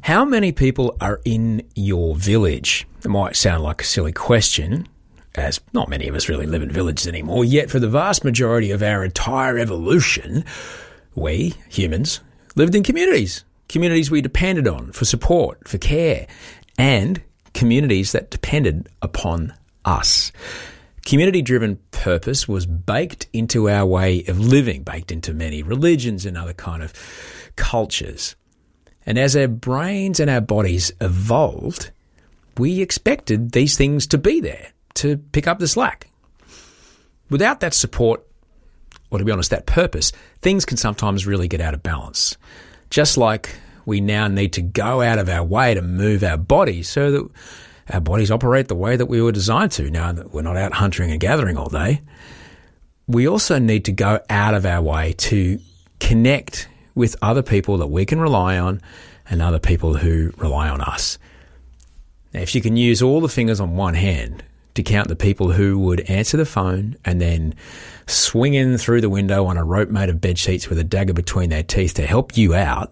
How many people are in your village? It might sound like a silly question, as not many of us really live in villages anymore, yet for the vast majority of our entire evolution, we, humans, lived in communities. Communities we depended on for support, for care, and communities that depended upon us. Community-driven purpose was baked into our way of living, baked into many religions and other kind of cultures. And as our brains and our bodies evolved, we expected these things to be there, to pick up the slack. Without that support, or to be honest, that purpose, things can sometimes really get out of balance. Just like we now need to go out of our way to move our bodies so that our bodies operate the way that we were designed to, now that we're not out hunting and gathering all day. We also need to go out of our way to connect with other people that we can rely on and other people who rely on us. Now, if you can use all the fingers on one hand to count the people who would answer the phone and then swing in through the window on a rope made of bed sheets with a dagger between their teeth to help you out,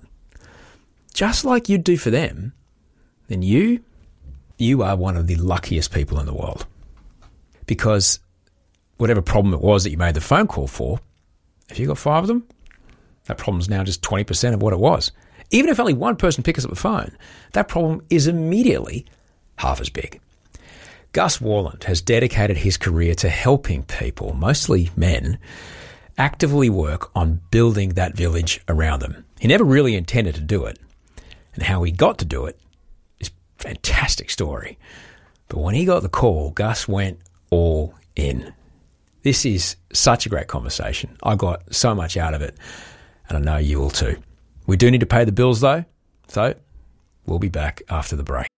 just like you'd do for them, then you are one of the luckiest people in the world. Because whatever problem it was that you made the phone call for, if you got 5 of them, that problem's now just 20% of what it was. Even if only one person picks up the phone, that problem is immediately half as big. Gus Worland has dedicated his career to helping people, mostly men, actively work on building that village around them. He never really intended to do it, and how he got to do it is a fantastic story. But when he got the call, Gus went all in. This is such a great conversation. I got so much out of it, and I know you will too. We do need to pay the bills though, so we'll be back after the break.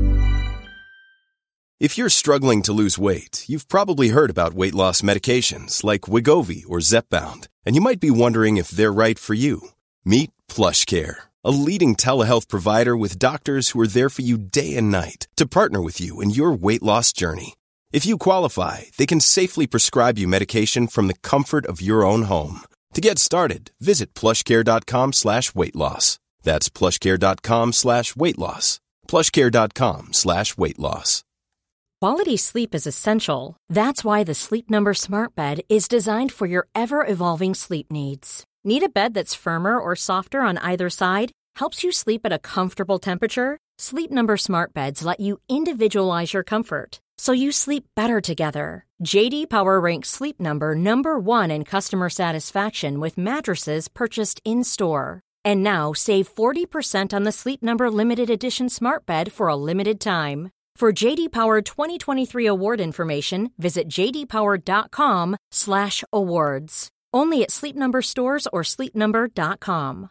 If you're struggling to lose weight, you've probably heard about weight loss medications like Wegovy or Zepbound, and you might be wondering if they're right for you. Meet PlushCare, a leading telehealth provider with doctors who are there for you day and night to partner with you in your weight loss journey. If you qualify, they can safely prescribe you medication from the comfort of your own home. To get started, visit plushcare.com/weightloss. That's plushcare.com/weightloss. plushcare.com/weightloss. Quality sleep is essential. That's why the Sleep Number Smart Bed is designed for your ever-evolving sleep needs. Need a bed that's firmer or softer on either side? Helps you sleep at a comfortable temperature? Sleep Number Smart Beds let you individualize your comfort, so you sleep better together. J.D. Power ranks Sleep Number number 1 in customer satisfaction with mattresses purchased in-store. And now, save 40% on the Sleep Number Limited Edition Smart Bed for a limited time. For J.D. Power 2023 award information, visit jdpower.com/awards. Only at Sleep Number stores or sleepnumber.com.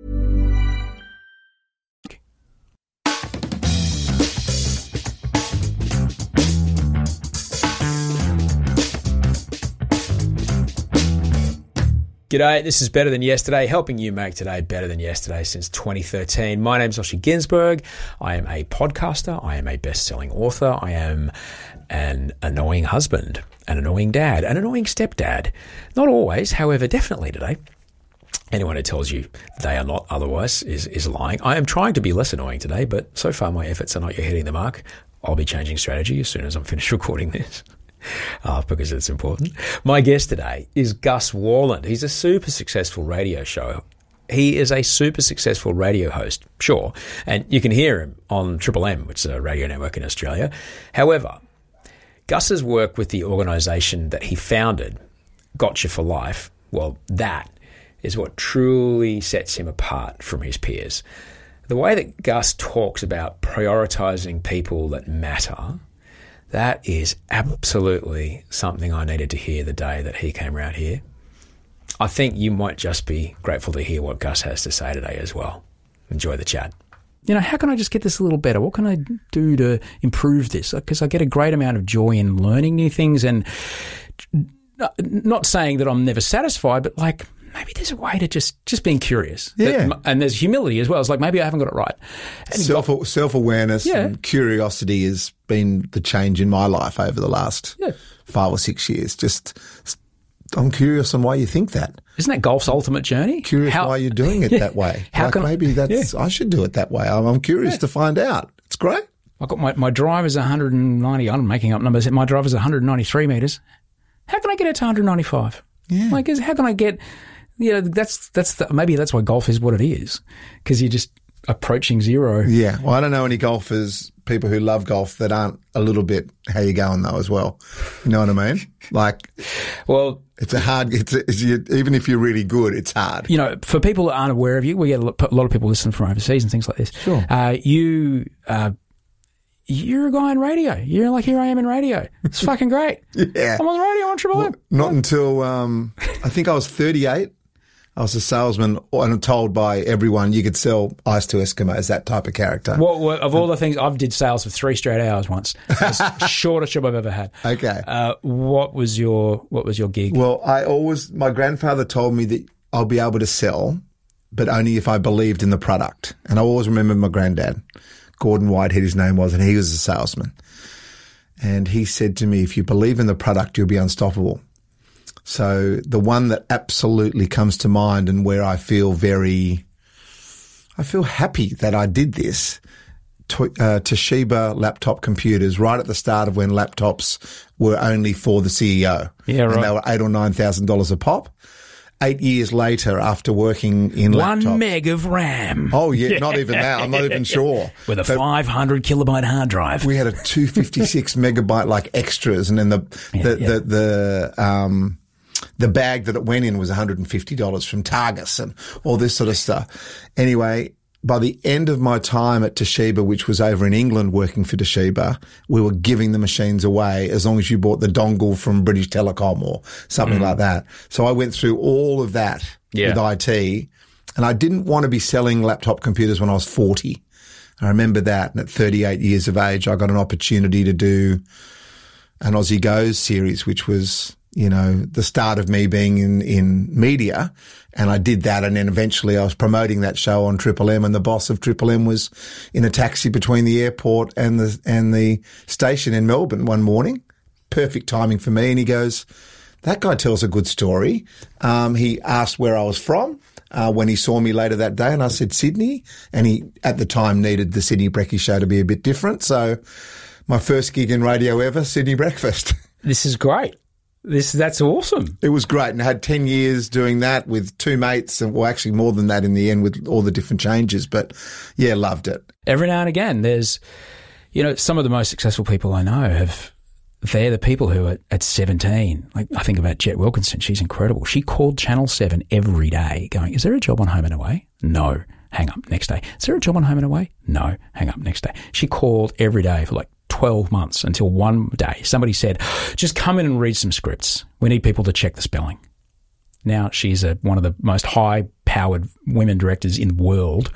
G'day, this is Better Than Yesterday, helping you make today better than yesterday since 2013. My name's Osher Ginsberg. I am a podcaster. I am a best-selling author. I am an annoying husband, an annoying dad, an annoying stepdad. Not always, however, definitely today. Anyone who tells you they are not otherwise is lying. I am trying to be less annoying today, but so far my efforts are not yet hitting the mark. I'll be changing strategy as soon as I'm finished recording this. Because it's important. My guest today is Gus Worland. He's a super successful radio show. He is a super successful radio host, sure, and you can hear him on Triple M, which is a radio network in Australia. However, Gus's work with the organisation that he founded, Gotcha for Life, well, that is what truly sets him apart from his peers. The way that Gus talks about prioritising people that matter, that is absolutely something I needed to hear the day that he came around here. I think you might just be grateful to hear what Gus has to say today as well. Enjoy the chat. How can I just get this a little better? What can I do to improve this? Because I get a great amount of joy in learning new things, and not saying that I'm never satisfied, but maybe there's a way to just being curious. Yeah. And there's humility as well. It's like, maybe I haven't got it right. And Self-awareness and curiosity has been the change in my life over the last 5 or 6 years. Just I'm curious on why you think that. Isn't that golf's ultimate journey? Curious why you're doing it that way. I should do it that way. I'm curious to find out. It's great. I got my driver's 190. I'm making up numbers. My driver's 193 meters. How can I get it to 195? Yeah. Like, how can I get? Maybe that's why golf is what it is, because you're just approaching zero. Yeah. Well, I don't know any golfers, people who love golf, that aren't a little bit how you going though as well. You know what I mean? Like, well, it's a hard. Even if you're really good, it's hard. You know, for people that aren't aware of you, we get a lot of people listening from overseas and things like this. Sure. You're a guy in radio. You're like, here I am in radio. It's fucking great. Yeah. I'm on the radio on Triple M. Not until I think I was 38. I was a salesman and told by everyone you could sell ice to Eskimos, that type of character. Well, of all the things, I've did sales for 3 straight hours once. It's the shortest job I've ever had. Okay. What was your gig? Well, my grandfather told me that I'll be able to sell, but only if I believed in the product. And I always remember my granddad, Gordon Whitehead, his name was, and he was a salesman. And he said to me, if you believe in the product, you'll be unstoppable. So the one that absolutely comes to mind and where I feel happy that I did this, Toshiba laptop computers, right at the start of when laptops were only for the CEO. Yeah, right. And they were $8,000 or $9,000 a pop. 8 years later, after working in 1 meg of RAM. Oh, yeah, not even that. I'm not even sure. With a 500 kilobyte hard drive. We had a 256 megabyte like extras, and then the bag that it went in was $150 from Targus and all this sort of stuff. Anyway, by the end of my time at Toshiba, which was over in England working for Toshiba, we were giving the machines away as long as you bought the dongle from British Telecom or something like that. So I went through all of that with IT, and I didn't want to be selling laptop computers when I was 40. I remember that. And at 38 years of age, I got an opportunity to do an Aussie Goes series, which was, you know, the start of me being in media. And I did that. And then eventually I was promoting that show on Triple M, and the boss of Triple M was in a taxi between the airport and the station in Melbourne one morning. Perfect timing for me. And he goes, that guy tells a good story. He asked where I was from when he saw me later that day. And I said, Sydney. And he, at the time, needed the Sydney Brekkie show to be a bit different. So my first gig in radio ever, Sydney Breakfast. This is great. That's awesome. It was great. And I had 10 years doing that with 2 mates, and well, actually more than that in the end with all the different changes. But yeah, loved it. Every now and again, there's, you know, some of the most successful people I know they're the people who at 17, like I think about Jet Wilkinson, she's incredible. She called Channel 7 every day going, is there a job on Home and Away? No. Hang up, next day. Is there a job on Home and Away? No. Hang up, next day. She called every day for like 12 months until one day somebody said, just come in and read some scripts. We need people to check the spelling. Now she's one of the most high-powered women directors in the world.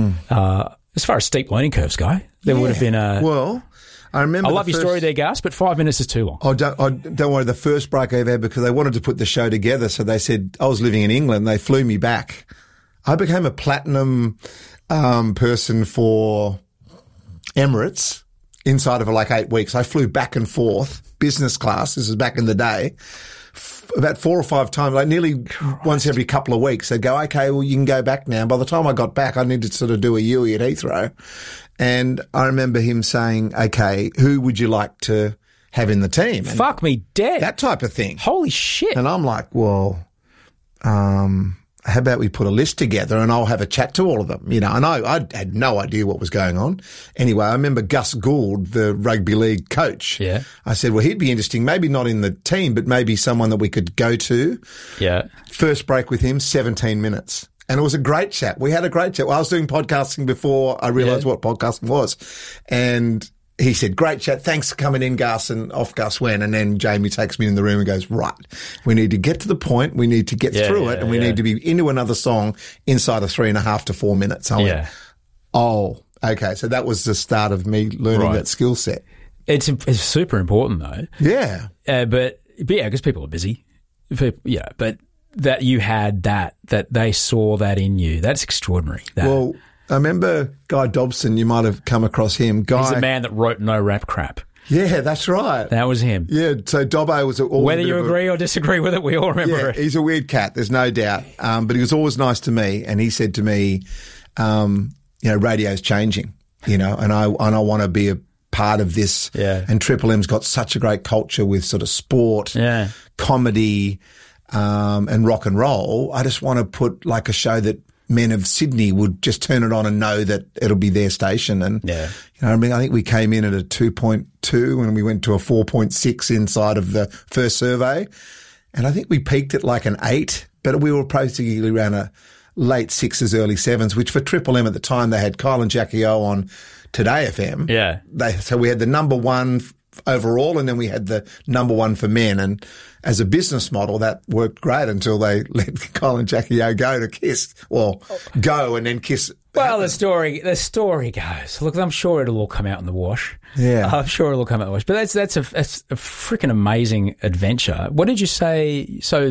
As far as steep learning curves go, there would have been a... Well, I remember... I love your story there, Gus, but 5 minutes is too long. Oh, don't worry. The first break I ever had, because they wanted to put the show together, so they said, I was living in England, they flew me back. I became a platinum person for Emirates inside of like 8 weeks. I flew back and forth, business class. This was back in the day. About 4 or 5 times, like nearly once every couple of weeks. They'd go, okay, well, you can go back now. By the time I got back, I needed to sort of do a UE at Heathrow. And I remember him saying, okay, who would you like to have in the team? And fuck me dead. That type of thing. Holy shit. And I'm like, well, how about we put a list together and I'll have a chat to all of them, you know? And I had no idea what was going on. Anyway, I remember Gus Gould, the rugby league coach. Yeah. I said, well, he'd be interesting, maybe not in the team, but maybe someone that we could go to. Yeah. First break with him, 17 minutes. And it was a great chat. We had a great chat. Well, I was doing podcasting before I realised what podcasting was. And he said, great chat. Thanks for coming in, Gus. And off Gus went. And then Jamie takes me in the room and goes, right, we need to get to the point. We need to get through it. And we need to be into another song inside of 3.5 to 4 minutes. I went, oh, okay. So that was the start of me learning that skill set. It's super important though. Yeah. But yeah, because people are busy. Yeah. But that you had that they saw that in you. That's extraordinary. Well, I remember Guy Dobson, you might have come across him. He's the man that wrote No Rap Crap. Yeah, that's right. That was him. Yeah, so Dobbo was always Whether you agree or disagree with it, we all remember it. He's a weird cat, there's no doubt. But he was always nice to me, and he said to me, radio's changing, and I want to be a part of this. Yeah. And Triple M's got such a great culture with sort of sport, comedy, and rock and roll. I just want to put like a show that men of Sydney would just turn it on and know that it'll be their station. And, I think we came in at a 2.2 and we went to a 4.6 inside of the first survey. And I think we peaked at like an 8, but we were basically around a late 6s, early 7s, which for Triple M at the time, they had Kyle and Jackie O on Today FM. Yeah. So we had the number one overall, and then we had the number one for men. And as a business model, that worked great until they let Kyle and Jackie O go to Kiss. Well, go and then Kiss. Well, the story goes. Look, I'm sure it'll all come out in the wash. Yeah. I'm sure it'll all come out in the wash. But that's a freaking amazing adventure. What did you say? So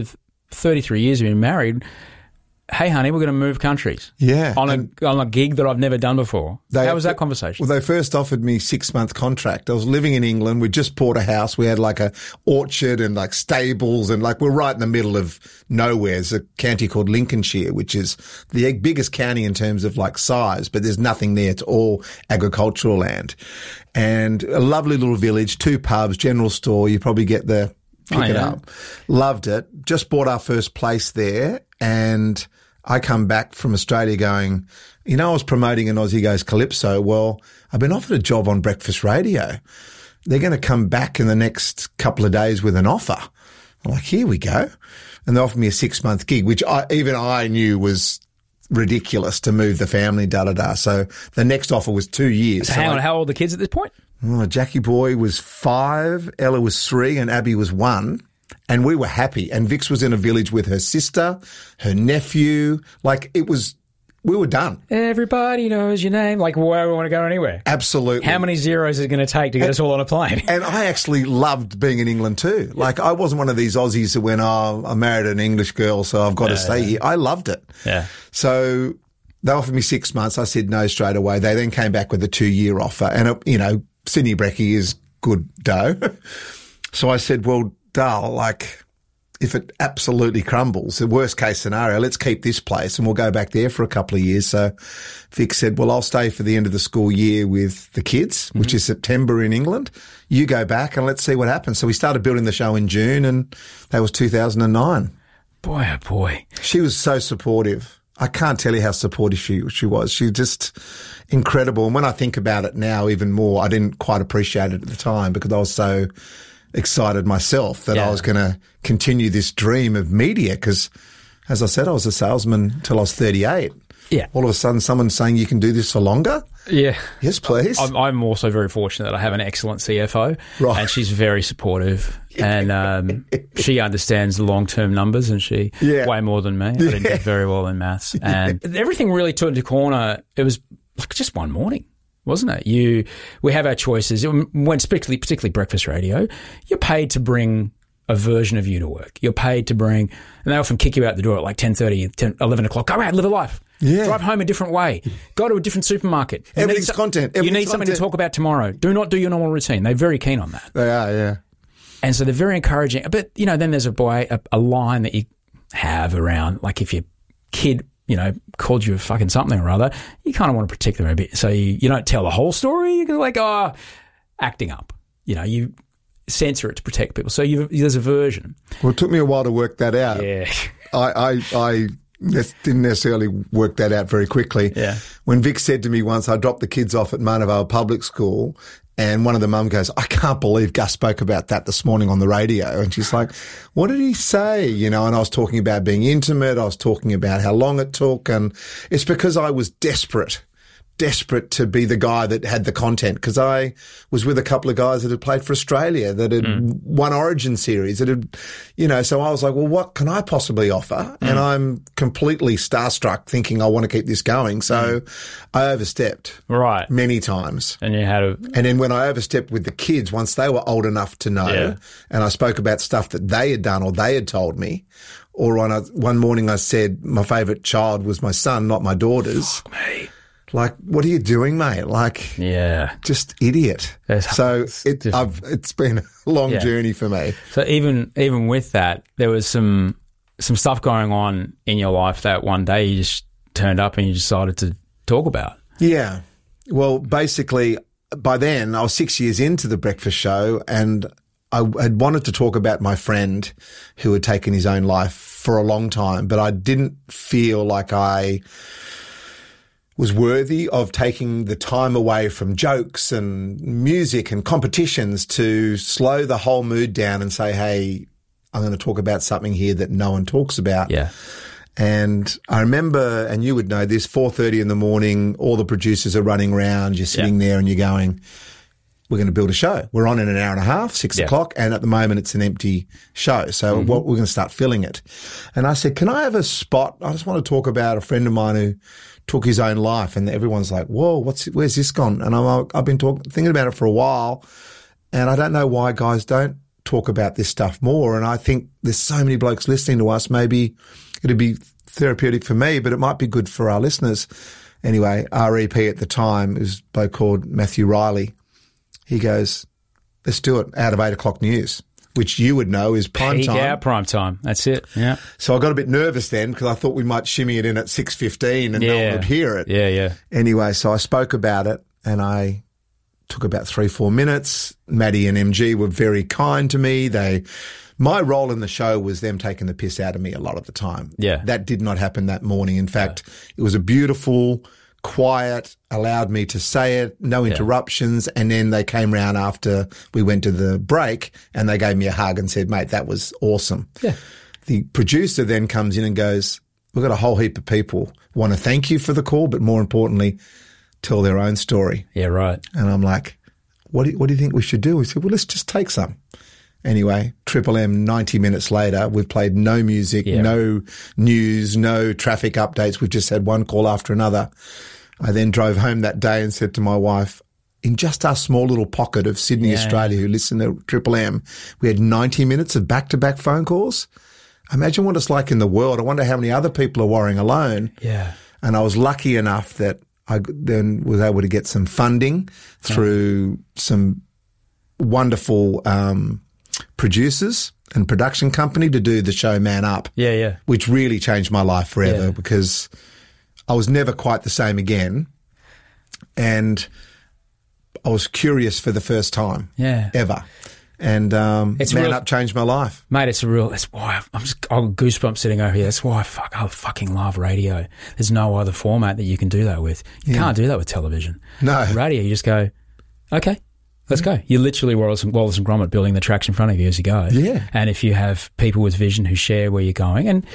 33 years you've been married. Hey, honey, we're going to move countries. Yeah. On a gig that I've never done before. How was that conversation? Well, they first offered me 6-month contract. I was living in England. We just bought a house. We had like a orchard and like stables and like we're right in the middle of nowhere. There's a county called Lincolnshire, which is the biggest county in terms of like size, but there's nothing there. It's all agricultural land. And a lovely little village, 2 pubs, general store. You probably get the pick it up. Loved it. Just bought our first place there, and I come back from Australia going, I was promoting an Aussie Goes Calypso. Well, I've been offered a job on breakfast radio. They're going to come back in the next couple of days with an offer. I'm like, here we go. And they offered me a 6-month gig, which I knew was ridiculous to move the family, So the next offer was 2 years. So hang on, how old are the kids at this point? Jackie Boy was 5, Ella was 3, and Abby was 1. And we were happy. And Vix was in a village with her sister, her nephew. Like we were done. Everybody knows your name. Like, why do we want to go anywhere? Absolutely. How many zeros is it going to take to get us all on a plane? And I actually loved being in England too. Like, I wasn't one of these Aussies who went, I married an English girl, so I've got to stay here. I loved it. Yeah. So they offered me 6 months. I said no straight away. They then came back with a 2-year offer. And, Sydney Brekkie is good dough. So I said, well, Dale, like, if it absolutely crumbles, the worst case scenario, let's keep this place and we'll go back there for a couple of years. So Vic said, well, I'll stay for the end of the school year with the kids, which is September in England. You go back and let's see what happens. So we started building the show in June, and that was 2009. Boy, oh boy. She was so supportive. I can't tell you how supportive she was. She was just incredible. And when I think about it now even more, I didn't quite appreciate it at the time because I was so excited myself that I was going to continue this dream of media because, as I said, I was a salesman till I was 38. Yeah. All of a sudden, someone's saying you can do this for longer? Yeah. Yes, please. I'm also very fortunate that I have an excellent CFO. Right. And she's very supportive. And she understands the long-term numbers, and she way more than me. I didn't do very well in maths. And everything really turned a corner. It was just one morning, wasn't it? We have our choices. When particularly breakfast radio, you're paid to bring a version of you to work. You're paid to bring, and they often kick you out the door at like 10:30, 11 o'clock. Go out, live a life. Yeah. Drive home a different way. Go to a different supermarket. Everything's content. You need something to talk about tomorrow. Do not do your normal routine. They're very keen on that. They are, yeah. And so they're very encouraging. But, then there's a line that you have around, like if your kid, called you a fucking something or other, you kind of want to protect them a bit. So you don't tell the whole story. You're like, acting up. You censor it to protect people. So there's a version. Well, it took me a while to work that out. Yeah. I didn't necessarily work that out very quickly. Yeah. When Vic said to me once, I dropped the kids off at Marnavale Public School, and one of the mum goes, I can't believe Gus spoke about that this morning on the radio. And she's like, what did he say? And I was talking about being intimate. I was talking about how long it took. And it's because I was desperate to be the guy that had the content, because I was with a couple of guys that had played for Australia, that had won Origin series, that had, so I was like, well, what can I possibly offer? And I'm completely starstruck thinking I want to keep this going. So I overstepped. Right. Many times. And you had And then when I overstepped with the kids, once they were old enough to know, and I spoke about stuff that they had done or they had told me, or one morning I said my favourite child was my son, not my daughters. Fuck me. Like, what are you doing, mate? Like, Yeah. just idiot. It's been a long journey for me. So even with that, there was some stuff going on in your life that one day you just turned up and you decided to talk about. Yeah. Well, basically, by then I was 6 years into the breakfast show, and I had wanted to talk about my friend who had taken his own life for a long time, but I didn't feel like I was worthy of taking the time away from jokes and music and competitions to slow the whole mood down and say, hey, I'm going to talk about something here that no one talks about. Yeah. And I remember, and you would know this, 4:30 in the morning, all the producers are running around, you're sitting there and you're going, we're going to build a show. We're on in an hour and a half, 6 o'clock, and at the moment it's an empty show. So we're going to start filling it. And I said, can I have a spot? I just want to talk about a friend of mine who took his own life. And everyone's like, whoa, where's this gone? And I've been thinking about it for a while, and I don't know why guys don't talk about this stuff more. And I think there's so many blokes listening to us. Maybe it'd be therapeutic for me, but it might be good for our listeners. Anyway, REP at the time was a bloke called Matthew Riley. He goes, let's do it, out of 8 o'clock news, which you would know is prime time. Peak hour prime time. That's it. Yeah. So I got a bit nervous then because I thought we might shimmy it in at 6:15 and no one would hear it. Yeah, yeah. Anyway, so I spoke about it and I took about 3-4 minutes. Maddie and MG were very kind to me. My role in the show was them taking the piss out of me a lot of the time. Yeah. That did not happen that morning. In fact, it was a beautiful, quiet, allowed me to say it, no interruptions. And then they came round after we went to the break and they gave me a hug and said, mate, that was awesome. Yeah. The producer then comes in and goes, we've got a whole heap of people who want to thank you for the call, but more importantly, tell their own story. Yeah, right. And I'm like, what do you think we should do? He said, well, let's just take some. Anyway, Triple M, 90 minutes later, we've played no music, no news, no traffic updates. We've just had one call after another. I then drove home that day and said to my wife, in just our small little pocket of Sydney, Australia, who listen to Triple M, we had 90 minutes of back-to-back phone calls. Imagine what it's like in the world. I wonder how many other people are worrying alone. Yeah. And I was lucky enough that I then was able to get some funding through some wonderful producers and production company to do the show Man Up. Yeah, yeah. Which really changed my life forever because I was never quite the same again. And I was curious for the first time ever. And Man Up changed my life. Mate, that's why I've goosebumps sitting over here. That's why I fucking love radio. There's no other format that you can do that with. You can't do that with television. No. Radio, you just go, okay, let's go. You're literally Wallace and Gromit building the tracks in front of you as you go. Yeah. And if you have people with vision who share where you're going, and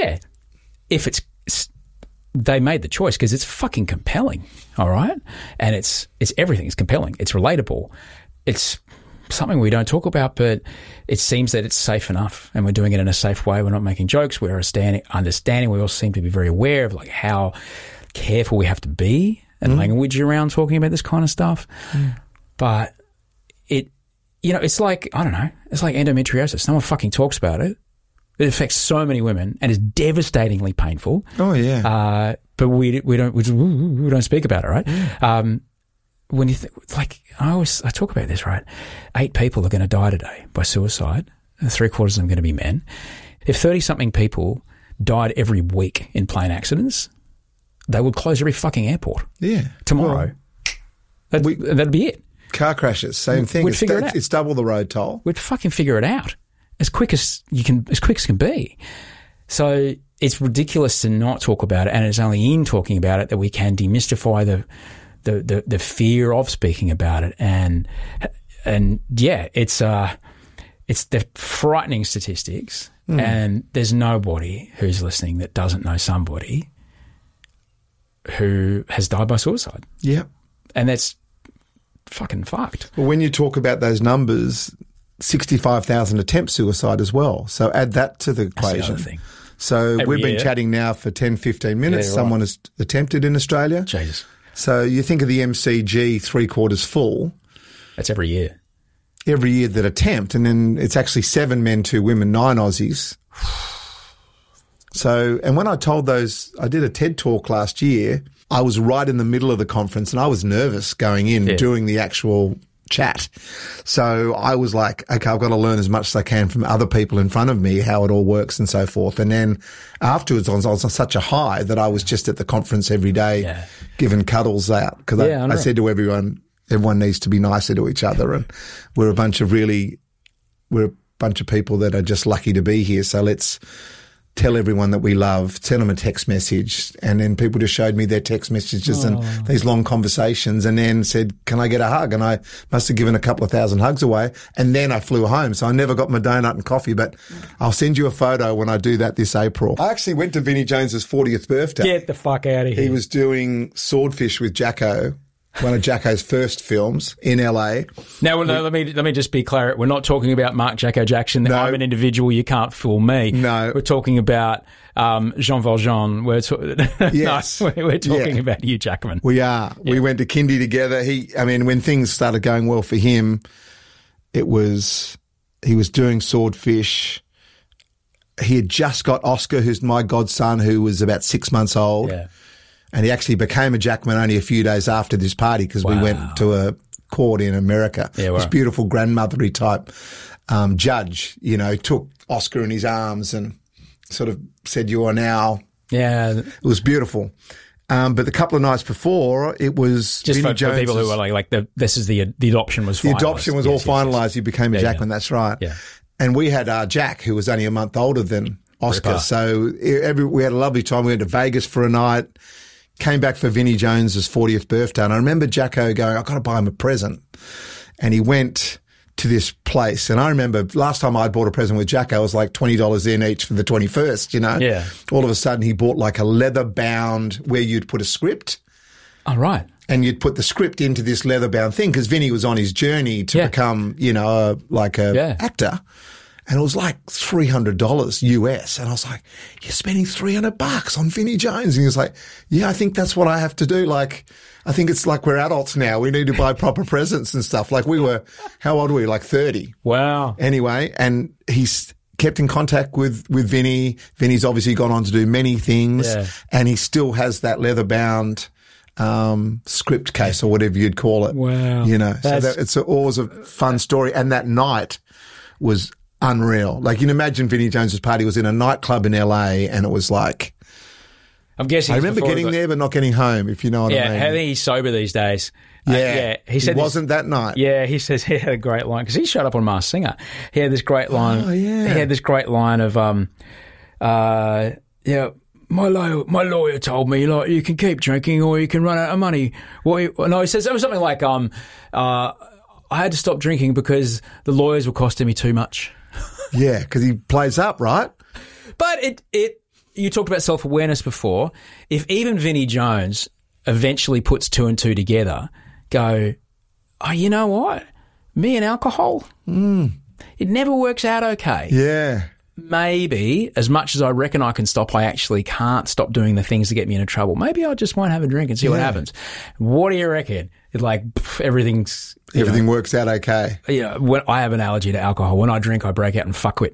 if they made the choice because it's fucking compelling, all right? And it's everything. It's compelling. It's relatable. It's something we don't talk about, but it seems that it's safe enough and we're doing it in a safe way. We're not making jokes. We're understanding. We all seem to be very aware of like how careful we have to be and language around talking about this kind of stuff. But it's like, I don't know, it's like endometriosis. No one fucking talks about it. It affects so many women and is devastatingly painful. Oh yeah. But we don't speak about it, right? Yeah. When you think, I talk about this, right? 8 people are going to die today by suicide. 3/4 of them are going to be men. If 30-something people died every week in plane accidents, they would close every fucking airport. Yeah. Tomorrow. Well, that'd be it. Car crashes, same thing. We'd figure it out. It's double the road toll. We'd fucking figure it out as quick as can be. So it's ridiculous to not talk about it, and it's only in talking about it that we can demystify the fear of speaking about it. And it's the frightening statistics, and there's nobody who's listening that doesn't know somebody who has died by suicide. Yeah. And that's fucking fucked. Well, when you talk about those numbers, 65,000 attempt suicide as well. So add that to the equation. That's the other thing. So we've been chatting now for 10, 15 minutes. Yeah, someone has attempted in Australia. Jesus. So you think of the MCG 3/4 full. That's every year. Every year that attempt. And then it's actually 7 men, 2 women, 9 Aussies. So, and when I told I did a TED talk last year I was right in the middle of the conference and I was nervous going in, doing the actual chat. So I was like, okay, I've got to learn as much as I can from other people in front of me, how it all works and so forth. And then afterwards I was on such a high that I was just at the conference every day giving cuddles out because I said to everyone needs to be nicer to each other. And we're a bunch of people that are just lucky to be here. So let's tell everyone that we love, send them a text message. And then people just showed me their text messages and these long conversations and then said, can I get a hug? And I must have given a couple of thousand hugs away. And then I flew home. So I never got my donut and coffee, but I'll send you a photo when I do that this April. I actually went to Vinnie Jones's 40th birthday. Get the fuck out of here. He was doing Swordfish with Jacko, one of Jacko's first films in LA. Now, let me just be clear. We're not talking about Mark Jacko Jackson. No. I'm an individual. You can't fool me. No. We're talking about Jean Valjean. We're talking about Hugh Jackman. We are. Yeah. We went to kindy together. When things started going well for him, he was doing Swordfish. He had just got Oscar, who's my godson, who was about 6 months old. Yeah. And he actually became a Jackman only a few days after this party because we went to a court in America. Yeah, this beautiful grandmothery type judge, took Oscar in his arms and sort of said, you are now. Yeah. It was beautiful. But the couple of nights before, it was just for people who were the adoption was finalised. The adoption was all finalised. He became a Jackman. That's right. Yeah. And we had Jack, who was only a month older than Oscar. Ripper. So we had a lovely time. We went to Vegas for a night. Came back for Vinnie Jones's 40th birthday. And I remember Jacko going, I've got to buy him a present. And he went to this place. And I remember last time I bought a present with Jacko, it was like $20 in each for the 21st, Yeah. All of a sudden he bought like a leather bound where you'd put a script. Oh, right. And you'd put the script into this leather bound thing because Vinnie was on his journey to become, a actor. And it was like $300 US. And I was like, you're spending $300 on Vinnie Jones. And he was like, yeah, I think that's what I have to do. Like, I think it's like we're adults now. We need to buy proper presents and stuff. Like how old were we? Like 30. Wow. Anyway, and he's kept in contact with Vinnie. Vinnie's obviously gone on to do many things. Yeah. And he still has that leather bound script case or whatever you'd call it. Wow. It's always a fun story. And that night was unreal. Like, you can imagine Vinnie Jones's party was in a nightclub in LA and it was like, I'm guessing. I remember getting there but not getting home, if you know what I mean. Yeah, I think he's sober these days. Yeah. He said wasn't that night. Yeah, he says he had a great line because he showed up on Masked Singer. He had this great line. Oh, yeah. He had this great line of, my lawyer told me, like, you can keep drinking or you can run out of money. He says it was something like, I had to stop drinking because the lawyers were costing me too much. Yeah, because he plays up, right? But you talked about self-awareness before. If even Vinnie Jones eventually puts two and two together, go, oh, you know what? Me and alcohol, it never works out okay. Yeah. Maybe, as much as I reckon I can stop, I actually can't stop doing the things that get me into trouble. Maybe I just won't have a drink and see what happens. What do you reckon? It's like everything works out okay. Yeah, when I have an allergy to alcohol. When I drink, I break out in fuckwit.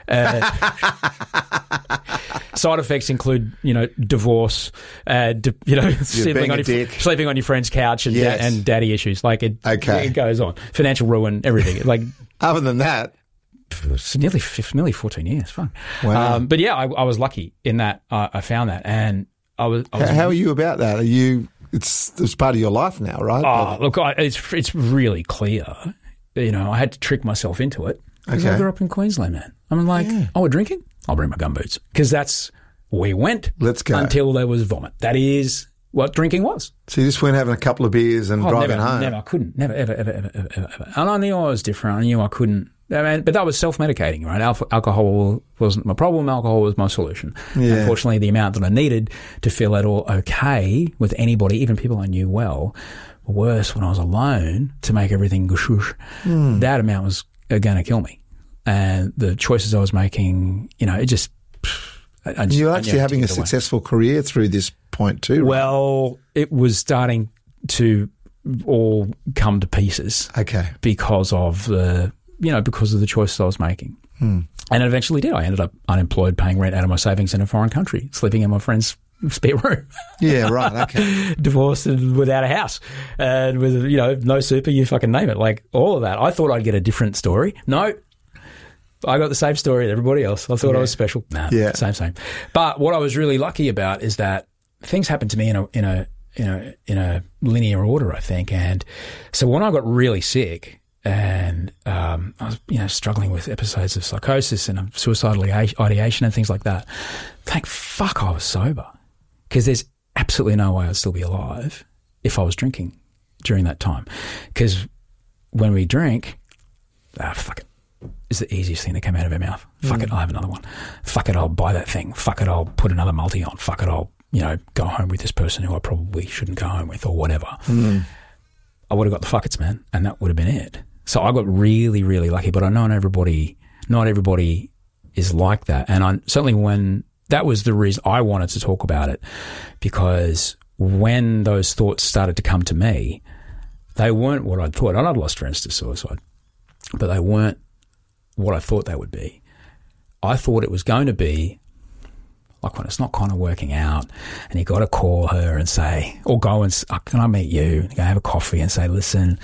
Side effects include, divorce, sleeping on your friend's couch and daddy issues. Like it goes on. Financial ruin, everything. Like other than that. It's nearly 14 years. Fun. Wow. But yeah, I was lucky in that I found that, and I was. How are you about that? Are you? It's part of your life now, right? Oh, look, it's really clear. I had to trick myself into it because I grew up in Queensland, man. I'm like, we're drinking. I'll bring my gumboots because that's we went. Let's go until there was vomit. That is what drinking was. So you just weren't having a couple of beers and driving home. Never, I couldn't. Never, ever. And I knew I was different. I knew I couldn't. But that was self-medicating, right? Alcohol wasn't my problem. Alcohol was my solution. Yeah. Unfortunately, the amount that I needed to feel at all okay with anybody, even people I knew well, were worse when I was alone to make everything gushoosh. That amount was going to kill me. And the choices I was making, it just... You're actually having a successful career through this point too, right? Well, it was starting to all come to pieces. Okay. Because of the choices I was making. And it eventually did. I ended up unemployed, paying rent out of my savings in a foreign country, sleeping in my friend's spare room. Yeah, right, okay. Divorced and without a house and with, no super, you fucking name it. Like all of that. I thought I'd get a different story. No, I got the same story as everybody else. I thought I was special. Nah, same. But what I was really lucky about is that things happened to me in a linear order, I think. And so when I got really sick and I was, struggling with episodes of psychosis and suicidal ideation and things like that, thank fuck I was sober, because there's absolutely no way I'd still be alive if I was drinking during that time. Because when we drink, fuck it. Is the easiest thing that came out of our mouth. Fuck it, I'll have another one. Fuck it, I'll buy that thing. Fuck it, I'll put another multi on. Fuck it, I'll, go home with this person who I probably shouldn't go home with or whatever. I would have got the fuck it's, man, and that would have been it. So I got really, really lucky, but I know not everybody is like that. And certainly that was the reason I wanted to talk about it, because when those thoughts started to come to me, they weren't what I'd thought. And I'd lost friends to suicide, but they weren't what I thought they would be. I thought it was going to be like when it's not kind of working out and you got to call her and say, or go and, can I meet you? Go have a coffee and say, listen,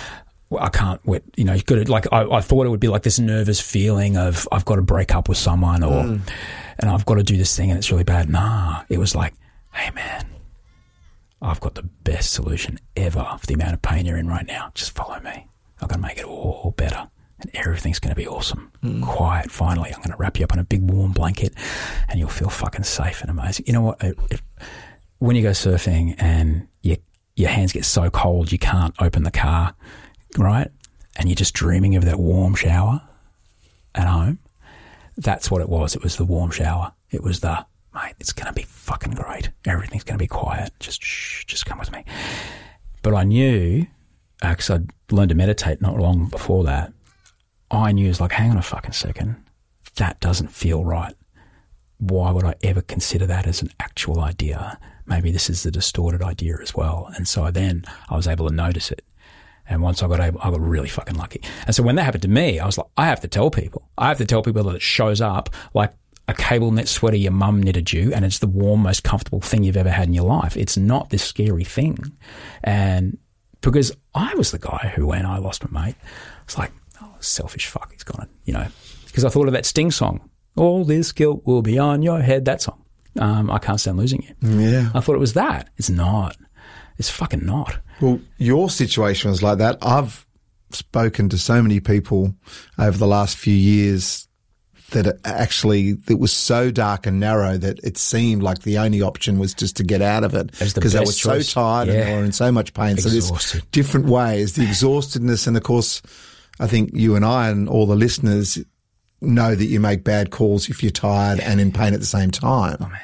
I can't wait. You've got to, like, I thought it would be like this nervous feeling of I've got to break up with someone and I've got to do this thing and it's really bad. Nah, it was like, hey man, I've got the best solution ever for the amount of pain you're in right now. Just follow me. I'm going to make it all better. And everything's going to be awesome. Quiet, finally. I'm going to wrap you up in a big warm blanket and you'll feel fucking safe and amazing. You know what? When you go surfing and your hands get so cold you can't open the car, right? And you're just dreaming of that warm shower at home. That's what it was. It was the warm shower. It was mate, it's going to be fucking great. Everything's going to be quiet. Just come with me. But I knew, because I'd learned to meditate not long before that, I knew, it's like, hang on a fucking second, that doesn't feel right. Why would I ever consider that as an actual idea? Maybe this is the distorted idea as well. And so then I was able to notice it. And once I got really fucking lucky. And so when that happened to me, I was like, I have to tell people. that it shows up like a cable knit sweater your mum knitted you, and it's the warm, most comfortable thing you've ever had in your life. It's not this scary thing. And because I was the guy who, when I lost my mate, it's like, selfish fuck, he's gone, because I thought of that Sting song, all this guilt will be on your head, that song. I can't stand losing you. Yeah. I thought it was that. It's not. It's fucking not. Well, your situation was like that. I've spoken to so many people over the last few years that it was so dark and narrow that it seemed like the only option was just to get out of it, because they were so tired and they were in so much pain. Exhausted. So there's different ways, the exhaustedness, and of course, I think you and I and all the listeners know that you make bad calls if you're tired and in pain at the same time. Oh, man.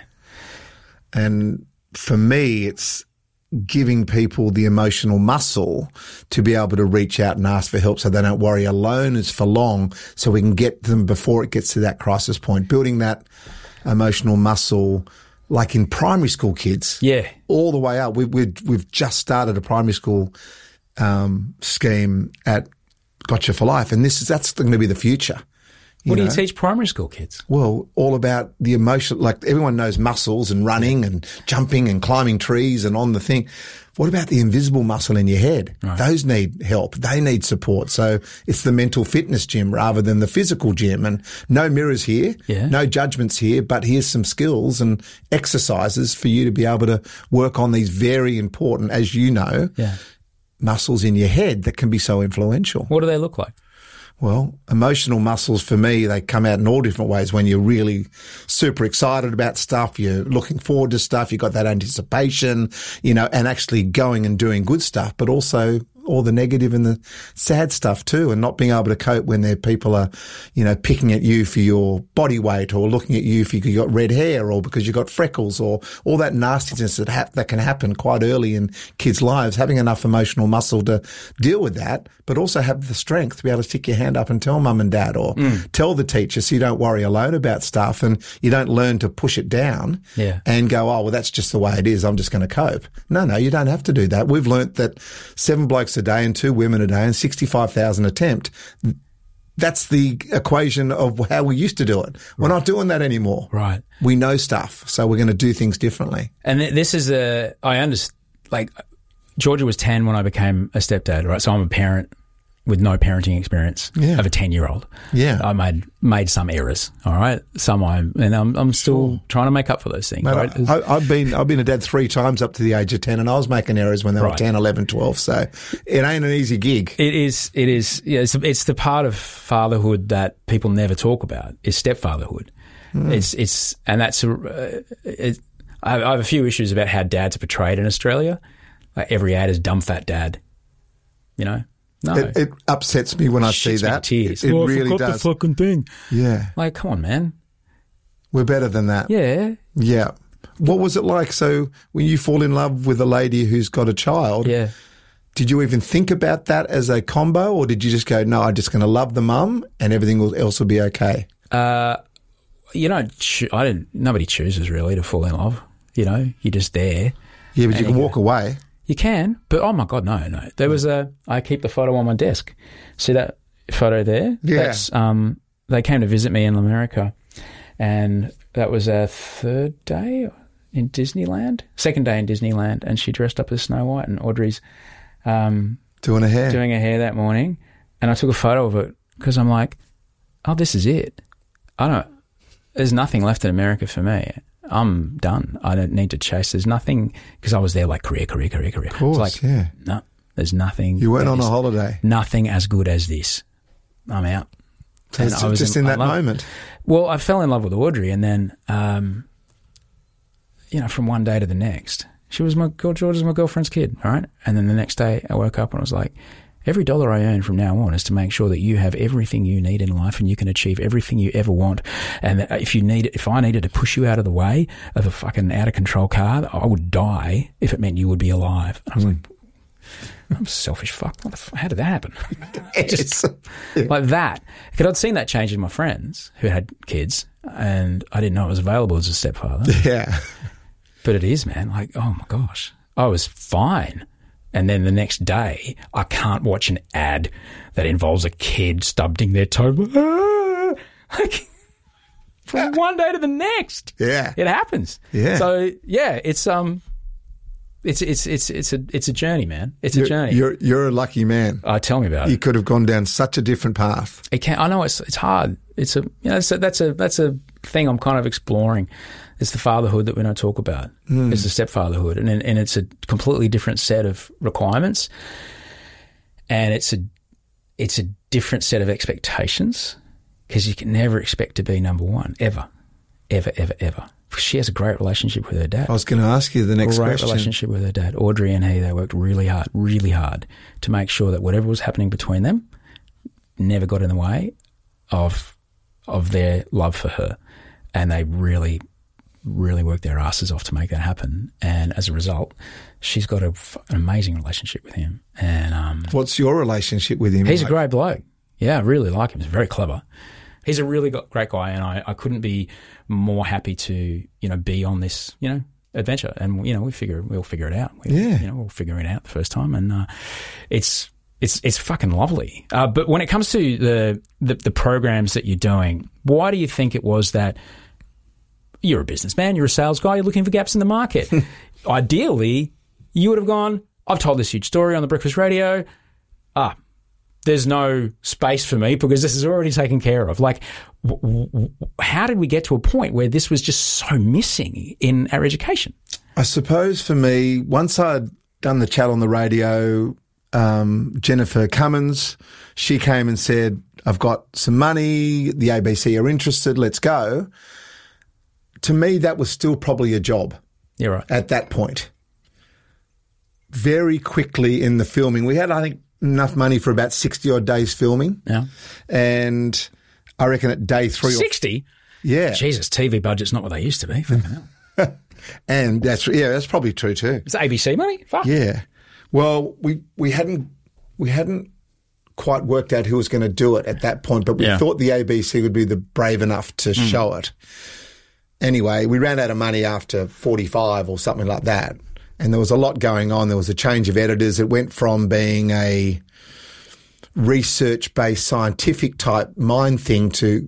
And for me, it's giving people the emotional muscle to be able to reach out and ask for help so they don't worry alone as for long, so we can get them before it gets to that crisis point. Building that emotional muscle like in primary school kids. Yeah. All the way up. We've just started a primary school scheme at Gotcha for Life, and that's going to be the future. What do you teach primary school kids? Well, all about the emotion. Like everyone knows muscles and running and jumping and climbing trees and on the thing. What about the invisible muscle in your head? Right. Those need help. They need support. So it's the mental fitness gym rather than the physical gym. And no mirrors here, no judgments here, but here's some skills and exercises for you to be able to work on these very important, as you know, muscles in your head that can be so influential. What do they look like? Well, emotional muscles for me, they come out in all different ways. When you're really super excited about stuff, you're looking forward to stuff, you've got that anticipation, and actually going and doing good stuff, but also all the negative and the sad stuff too, and not being able to cope when people are, picking at you for your body weight, or looking at you because you got red hair, or because you got freckles, or all that nastiness that can happen quite early in kids' lives. Having enough emotional muscle to deal with that, but also have the strength to be able to stick your hand up and tell mum and dad, or tell the teacher, so you don't worry alone about stuff and you don't learn to push it down and go, oh, well, that's just the way it is, I'm just going to cope. No, you don't have to do that. We've learnt that 7 blokes a day and 2 women a day and 65,000 attempt, that's the equation of how we used to do it. We're not doing that anymore. Right. We know stuff, so we're going to do things differently. And this is I understand, like, Georgia was 10 when I became a stepdad, right? So I'm a parent with no parenting experience of a 10-year-old. Yeah. I made some errors, all right? I'm still trying to make up for those things, Mate, right? I've been a dad 3 times up to the age of 10, and I was making errors when they were 10, 11, 12, so it ain't an easy gig. It is. Yeah, it's the part of fatherhood that people never talk about, is stepfatherhood. I have a few issues about how dads are portrayed in Australia. Like, every ad is dumb fat dad, you know? No. It upsets me when I see that. Tears. It really does. The fucking thing. Yeah. Like, come on, man. We're better than that. Yeah. Yeah. What was it like? So when you fall in love with a lady who's got a child, did you even think about that as a combo, or did you just go, no, I'm just going to love the mum and everything else will be okay? Nobody chooses really to fall in love. You know, you're just there. Yeah, but you can walk away. You can, but oh my God, no. There was I keep the photo on my desk. See that photo there? Yeah. That's, they came to visit me in America, and that was our 3rd day in Disneyland, 2nd day in Disneyland, and she dressed up as Snow White, and Audrey's doing her hair that morning, and I took a photo of it because I'm like, oh, this is it. There's nothing left in America for me. I'm done. I don't need to chase. There's nothing, because I was there like career. Of course, it's like, no, there's nothing. You weren't on a holiday. Nothing as good as this. I'm out. So it's just in that moment. Well, I fell in love with Audrey, and then, from one day to the next, George was my girlfriend's kid, all right? And then the next day I woke up and I was like, every dollar I earn from now on is to make sure that you have everything you need in life and you can achieve everything you ever want. And if I needed to push you out of the way of a fucking out of control car, I would die if it meant you would be alive. And I was like, I'm a selfish fuck. How did that happen? Just like that. Because I'd seen that change in my friends who had kids, and I didn't know it was available as a stepfather. Yeah. But it is, man. Like, oh my gosh. I was fine. And then the next day, I can't watch an ad that involves a kid stubbing their toe. Like, from one day to the next. Yeah. It happens. Yeah. So, yeah, it's a journey, man. It's a journey. You're a lucky man. Tell me about it. You could have gone down such a different path. I know it's hard. That's a thing I'm kind of exploring. It's the fatherhood that we don't talk about. It's the stepfatherhood, and it's a completely different set of requirements, and it's a different set of expectations, because you can never expect to be number one ever. She has a great relationship with her dad. I was going to ask you the next question. Great relationship with her dad. Audrey and they worked really hard to make sure that whatever was happening between them never got in the way of their love for her, and they really worked their asses off to make that happen. And as a result, she's got an amazing relationship with him. And what's your relationship with him? He's a great bloke. Yeah, I really like him. He's very clever. He's a really great guy, and I couldn't be more happy to be on this adventure. And we'll figure it out. We'll figure it out the first time, and it's fucking lovely. But when it comes to the programs that you're doing, why do you think it was that? You're a businessman, you're a sales guy, you're looking for gaps in the market. Ideally, you would have gone, I've told this huge story on the Breakfast Radio. There's no space for me because this is already taken care of. Like, how did we get to a point where this was just so missing in our education? I suppose for me, once I'd done the chat on the radio, Jennifer Cummins, she came and said, I've got some money, the ABC are interested, let's go. To me, that was still probably a job. You're right. At that point. Very quickly in the filming, we had, I think, enough money for about 60-odd days filming. Yeah. And I reckon at day 3 60? Yeah. Jesus, TV budget's not what they used to be. And that's probably true too. It's ABC money? Fuck. Yeah. Well, we hadn't quite worked out who was going to do it at that point, but we thought the ABC would be brave enough to show it. Anyway, we ran out of money after 45 or something like that, and there was a lot going on. There was a change of editors. It went from being a research-based scientific type mind thing to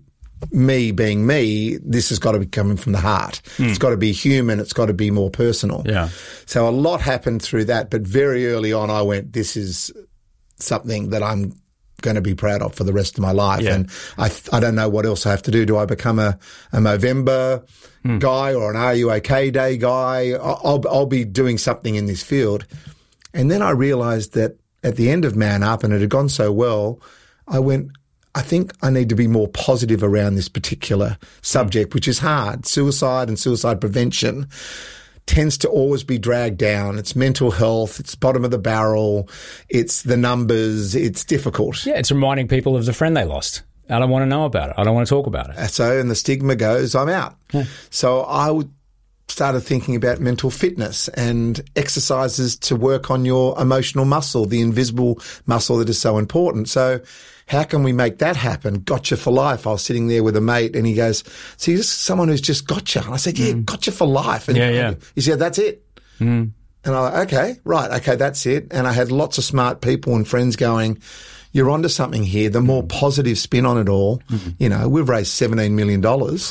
me being me, this has got to be coming from the heart. It's got to be human. It's got to be more personal. Yeah. So a lot happened through that, but very early on I went, this is something that I'm going to be proud of for the rest of my life. Yeah. And I don't know what else I have to do. Do I become a Movember guy or an Are You OK Day guy? I'll be doing something in this field. And then I realised that at the end of Man Up, and it had gone so well, I went, I think I need to be more positive around this particular subject, which is hard. Suicide and suicide prevention tends to always be dragged down. It's mental health, it's bottom of the barrel, it's the numbers, it's difficult. Yeah, it's reminding people of the friend they lost. I don't want to know about it. I don't want to talk about it. So, and the stigma goes, I'm out. Yeah. So I started thinking about mental fitness and exercises to work on your emotional muscle, the invisible muscle that is so important. So how can we make that happen? Gotcha for life. I was sitting there with a mate and he goes, so you're just someone who's just gotcha. And I said, yeah, gotcha for life. And he said, that's it. And I was like, okay, right. Okay, that's it. And I had lots of smart people and friends going, you're onto something here. The more positive spin on it all, you know, we've raised $17 million.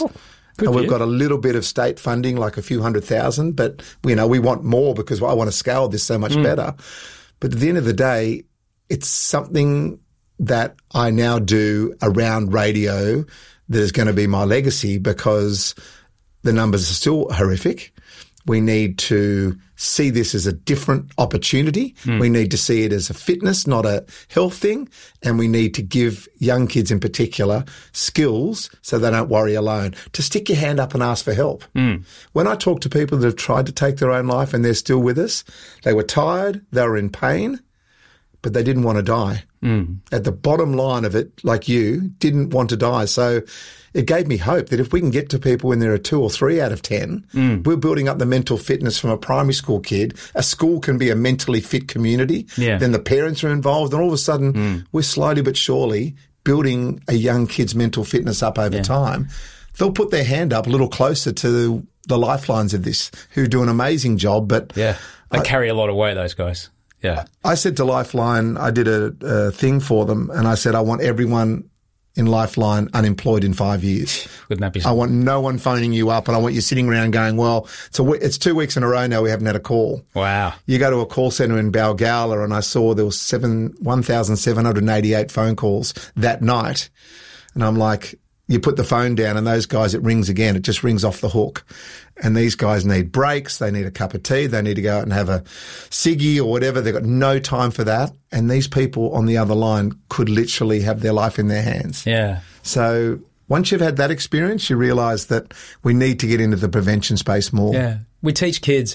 And we've got a little bit of state funding, like a few $100,000, but, you know, we want more because I want to scale this so much better. But at the end of the day, it's something that I now do around radio that is going to be my legacy because the numbers are still horrific. We need to see this as a different opportunity. We need to see it as a fitness, not a health thing. And we need to give young kids in particular skills so they don't worry alone. To stick your hand up and ask for help. When I talk to people that have tried to take their own life and they're still with us, they were tired, they were in pain, but they didn't want to die. At the bottom line of it, like you, didn't want to die. So it gave me hope that if we can get to people when there are 2 or 3 out of 10, we're building up the mental fitness from a primary school kid. A school can be a mentally fit community. Then the parents are involved, and all of a sudden we're slowly but surely building a young kid's mental fitness up over time. They'll put their hand up a little closer to the lifelines of this, who do an amazing job. But they carry a lot of weight, those guys. Yeah. I said to Lifeline, I did a thing for them, and I said, I want everyone in Lifeline unemployed in 5 years. Wouldn't that be I want no one phoning you up, and I want you sitting around going, well, it's 2 weeks in a row now we haven't had a call. Wow. You go to a call centre in Balgowlah, and I saw there was 1,788 phone calls that night. And I'm like, you put the phone down and those guys, it rings again. It just rings off the hook. And these guys need breaks. They need a cup of tea. They need to go out and have a ciggy or whatever. They've got no time for that. And these people on the other line could literally have their life in their hands. Yeah. So once you've had that experience, you realise that we need to get into the prevention space more. Yeah. We teach kids,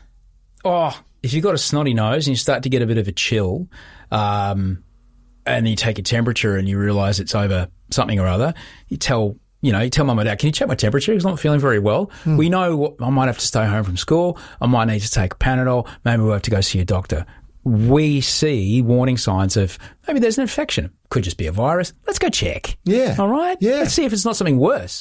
if you've got a snotty nose and you start to get a bit of a chill, and you take a temperature and you realise it's over something or other, you tell mum or dad, can you check my temperature? Because I'm not feeling very well. We know I might have to stay home from school. I might need to take a Panadol. Maybe we'll have to go see a doctor. We see warning signs of maybe there's an infection. Could just be a virus. Let's go check. Yeah. All right? Yeah. Let's see if it's not something worse.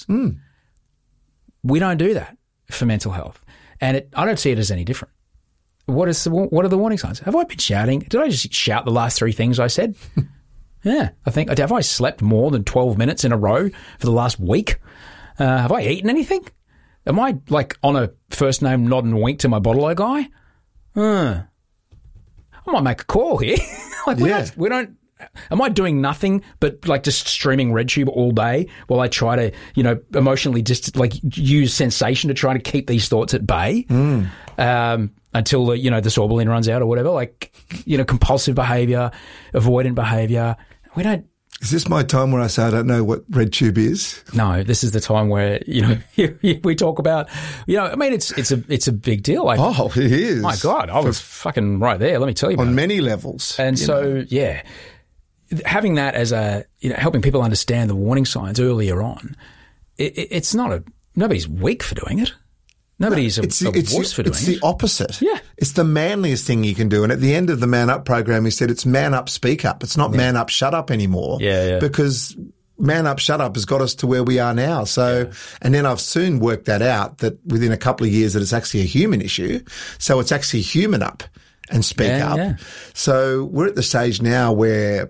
We don't do that for mental health. And I don't see it as any different. What are the warning signs? Have I been shouting? Did I just shout the last 3 things I said? Yeah, have I slept more than 12 minutes in a row for the last week? Have I eaten anything? Am I like on a first name nod and wink to my bottle guy? I might make a call here. We don't. Am I doing nothing but like just streaming RedTube all day while I try to, emotionally just like use sensation to try to keep these thoughts at bay until the sorbolene runs out or whatever, compulsive behaviour, avoidant behaviour. We don't. Is this my time where I say I don't know what RedTube is? No, this is the time where, we talk about, it's a big deal. It is. My God, I was fucking right there. Let me tell you about it. On many levels. And so, having that as helping people understand the warning signs earlier on, it's not nobody's weak for doing it. Nobody's a wuss for doing it. It's the opposite. Yeah. It's the manliest thing you can do. And at the end of the Man Up program, he said it's man up, speak up. It's not man up, shut up anymore. Yeah. Because man up, shut up has got us to where we are now. So, and then I've soon worked that out that within a couple of years that it's actually a human issue. So it's actually human up and speak up. Yeah. So we're at the stage now where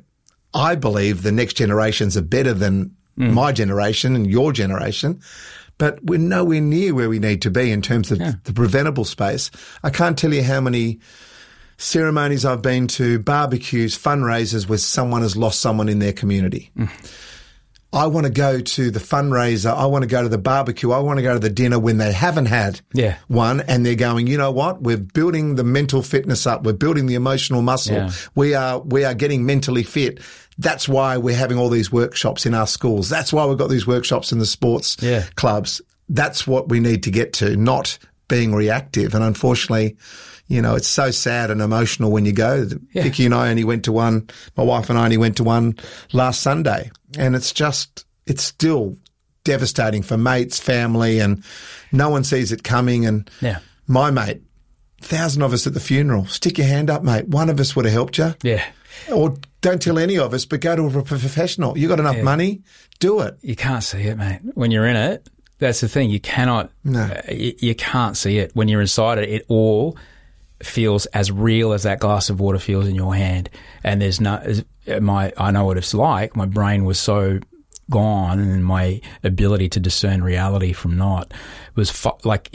I believe the next generations are better than my generation and your generation, but we're nowhere near where we need to be in terms of the preventable space. I can't tell you how many ceremonies I've been to, barbecues, fundraisers where someone has lost someone in their community. I want to go to the fundraiser. I want to go to the barbecue. I want to go to the dinner when they haven't had one, and they're going, you know what? We're building the mental fitness up. We're building the emotional muscle. Yeah. We are getting mentally fit. That's why we're having all these workshops in our schools. That's why we've got these workshops in the sports clubs. That's what we need to get to, not being reactive. And unfortunately, you know, it's so sad and emotional when you go. Vicky and I only went to one. My wife and I only went to one last Sunday. And it's still devastating for mates, family, and no one sees it coming. And my mate, 1,000 of us at the funeral, stick your hand up, mate. One of us would have helped you. Yeah. Or don't tell any of us, but go to a professional. You got enough money, do it. You can't see it, mate. When you're in it, that's the thing. You cannot, you can't see it. When you're inside it, it all feels as real as that glass of water feels in your hand. And there's I know what it's like. My brain was so gone, and my ability to discern reality from not was like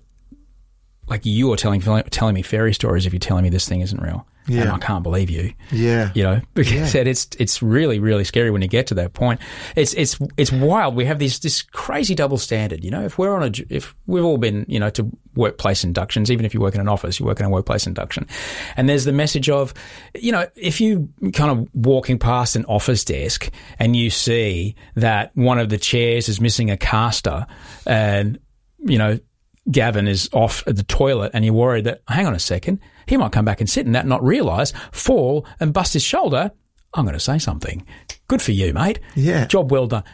you were telling me fairy stories if you're telling me this thing isn't real. Yeah. And I can't believe you. Yeah. You know, because it's really, really scary when you get to that point. It's wild. We have this crazy double standard. You know, if we've all been, you know, to workplace inductions, even if you work in an office, you work in a workplace induction. And there's the message of, you know, if you kind of walking past an office desk and you see that one of the chairs is missing a caster and, you know, Gavin is off at the toilet and you're worried that, hang on a second, he might come back and sit in that and not realise, fall and bust his shoulder. I'm going to say something. Good for you, mate. Yeah. Job well done.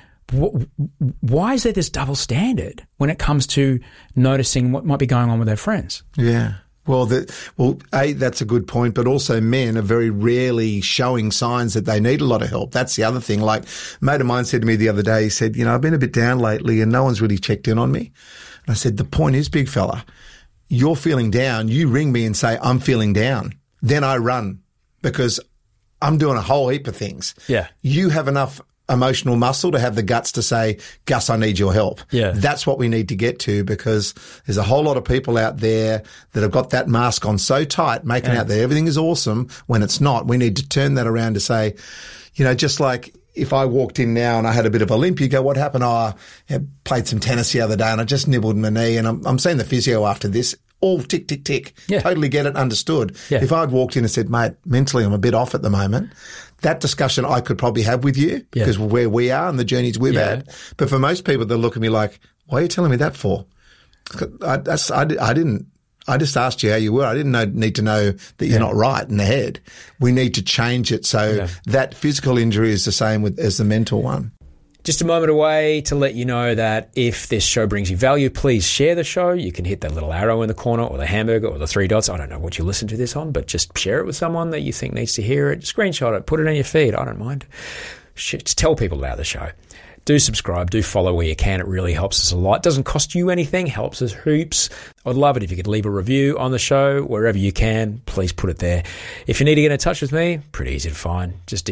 Why is there this double standard when it comes to noticing what might be going on with their friends? Yeah. Well, that's a good point, but also men are very rarely showing signs that they need a lot of help. That's the other thing. Like, a mate of mine said to me the other day, he said, you know, I've been a bit down lately and no one's really checked in on me. And I said, the point is, big fella, you're feeling down. You ring me and say, I'm feeling down. Then I run because I'm doing a whole heap of things. Yeah. You have enough emotional muscle to have the guts to say, Gus, I need your help. Yeah. That's what we need to get to, because there's a whole lot of people out there that have got that mask on so tight, making out that everything is awesome when it's not. We need to turn that around to say, you know, just like if I walked in now and I had a bit of a limp, you go, what happened? Oh, I played some tennis the other day and I just nibbled my knee, and I'm seeing the physio after this. All tick, tick, tick. Yeah. Totally get it, understood. Yeah. If I'd walked in and said, mate, mentally I'm a bit off at the moment, that discussion I could probably have with you because where we are and the journeys we've had. But for most people, they'll look at me like, why are you telling me that for? I didn't. I just asked you how you were. I didn't need to know that you're not right in the head. We need to change it so that physical injury is the same as the mental one. Just a moment away to let you know that if this show brings you value, please share the show. You can hit that little arrow in the corner or the hamburger or the 3 dots. I don't know what you listen to this on, but just share it with someone that you think needs to hear it. Screenshot it, put it on your feed. I don't mind. Just tell people about the show. Do subscribe, do follow where you can. It really helps us a lot. It doesn't cost you anything, helps us hoops. I'd love it if you could leave a review on the show wherever you can. Please put it there. If you need to get in touch with me, pretty easy to find. Just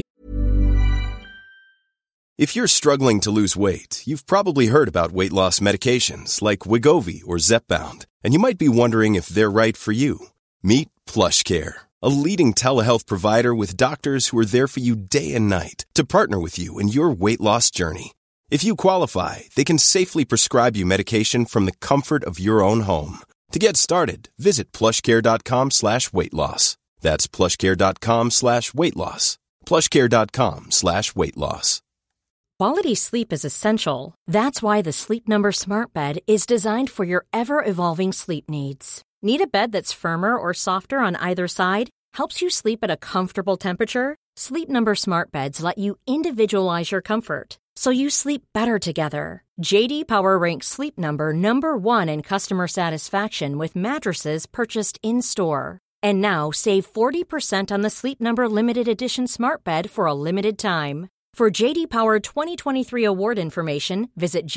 If you're struggling to lose weight, you've probably heard about weight loss medications like Wegovy or Zepbound, and you might be wondering if they're right for you. Meet PlushCare, a leading telehealth provider with doctors who are there for you day and night to partner with you in your weight loss journey. If you qualify, they can safely prescribe you medication from the comfort of your own home. To get started, visit plushcare.com/weightloss. That's plushcare.com/weightloss. plushcare.com/weightloss. Quality sleep is essential. That's why the Sleep Number Smart Bed is designed for your ever-evolving sleep needs. Need a bed that's firmer or softer on either side? Helps you sleep at a comfortable temperature? Sleep Number Smart Beds let you individualize your comfort, so you sleep better together. J.D. Power ranks Sleep Number number 1 in customer satisfaction with mattresses purchased in-store. And now, save 40% on the Sleep Number Limited Edition Smart Bed for a limited time. For J.D. Power 2023 award information, visit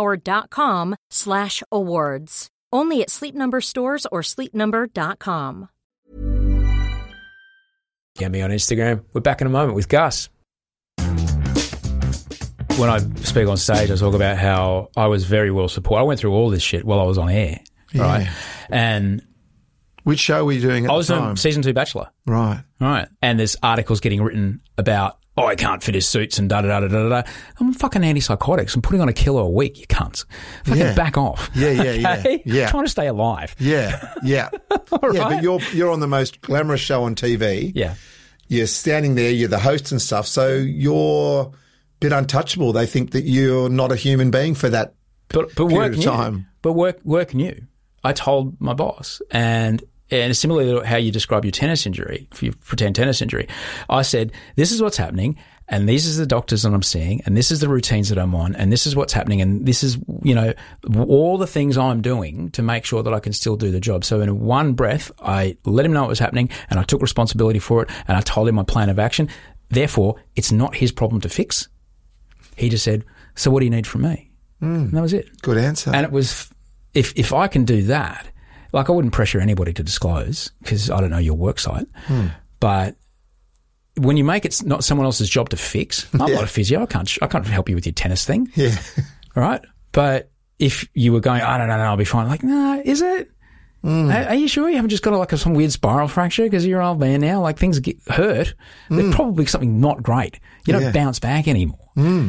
jdpower.com/awards. Only at Sleep Number stores or sleepnumber.com. Get me on Instagram. We're back in a moment with Gus. when I speak on stage, I talk about how I was very well supported. I went through all this shit while I was on air, right? And which show were you doing at the time? I was on season 2 Bachelor. Right. And there's articles getting written about, I can't fit his suits and da-da-da-da-da-da. I'm fucking antipsychotics. I'm putting on a kilo a week, you cunts. Fucking back off. Yeah. I'm trying to stay alive. Yeah. All right. But you're on the most glamorous show on TV. Yeah. You're standing there, you're the host and stuff, so you're a bit untouchable. They think that you're not a human being for that period of time. But work knew. I told my boss, and similarly to how you describe your tennis injury, your pretend tennis injury, I said, this is what's happening, and these are the doctors that I'm seeing, and this is the routines that I'm on, and this is what's happening, and this is, all the things I'm doing to make sure that I can still do the job. So in one breath, I let him know what was happening, and I took responsibility for it, and I told him my plan of action. Therefore, it's not his problem to fix. He just said, so what do you need from me? And that was it. Good answer. And it was, if I can do that, like I wouldn't pressure anybody to disclose because I don't know your work site, but when you make it not someone else's job to fix, I'm not a physio. I can't help you with your tennis thing. Yeah. All right. But if you were going, I don't know, I'll be fine. Like, nah, is it? Are you sure you haven't just got some weird spiral fracture because you're an old man now? Like things get hurt. There's probably something not great. You don't bounce back anymore.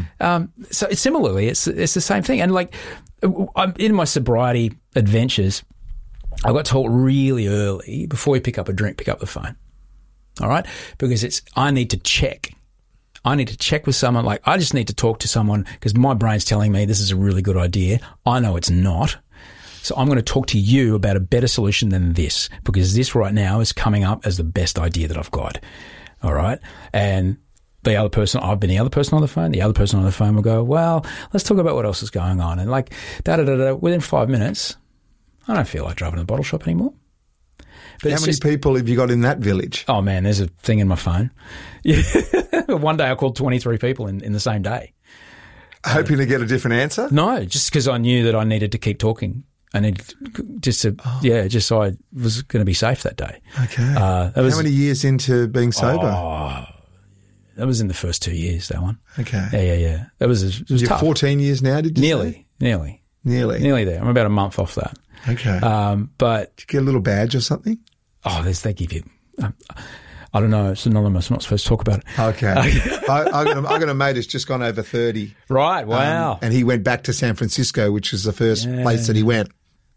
So it's similarly, it's the same thing. And like I'm in my sobriety adventures, I got taught really early, before you pick up a drink, pick up the phone. All right? Because I need to check. I need to check with someone. Like, I just need to talk to someone because my brain's telling me this is a really good idea. I know it's not. So I'm going to talk to you about a better solution than this because this right now is coming up as the best idea that I've got. All right? And the other person, I've been the other person on the phone. The other person on the phone will go, well, let's talk about what else is going on. And like, da-da-da-da, within 5 minutes, I don't feel like driving to the bottle shop anymore. But how many people have you got in that village? Oh, man, there's a thing in my phone. One day I called 23 people in the same day. Hoping to get a different answer? No, just because I knew that I needed to keep talking. I needed just so I was going to be safe that day. Okay. How many years into being sober? That was in the first 2 years, that one. Okay. Yeah. It was You're tough. 14 years now, did you say? Nearly there. I'm about a month off that. Okay. But did you get a little badge or something? Oh, they give you. I don't know. It's anonymous. I'm not supposed to talk about it. Okay. I got a mate who's just gone over 30. Right. Wow. And he went back to San Francisco, which was the first place that he went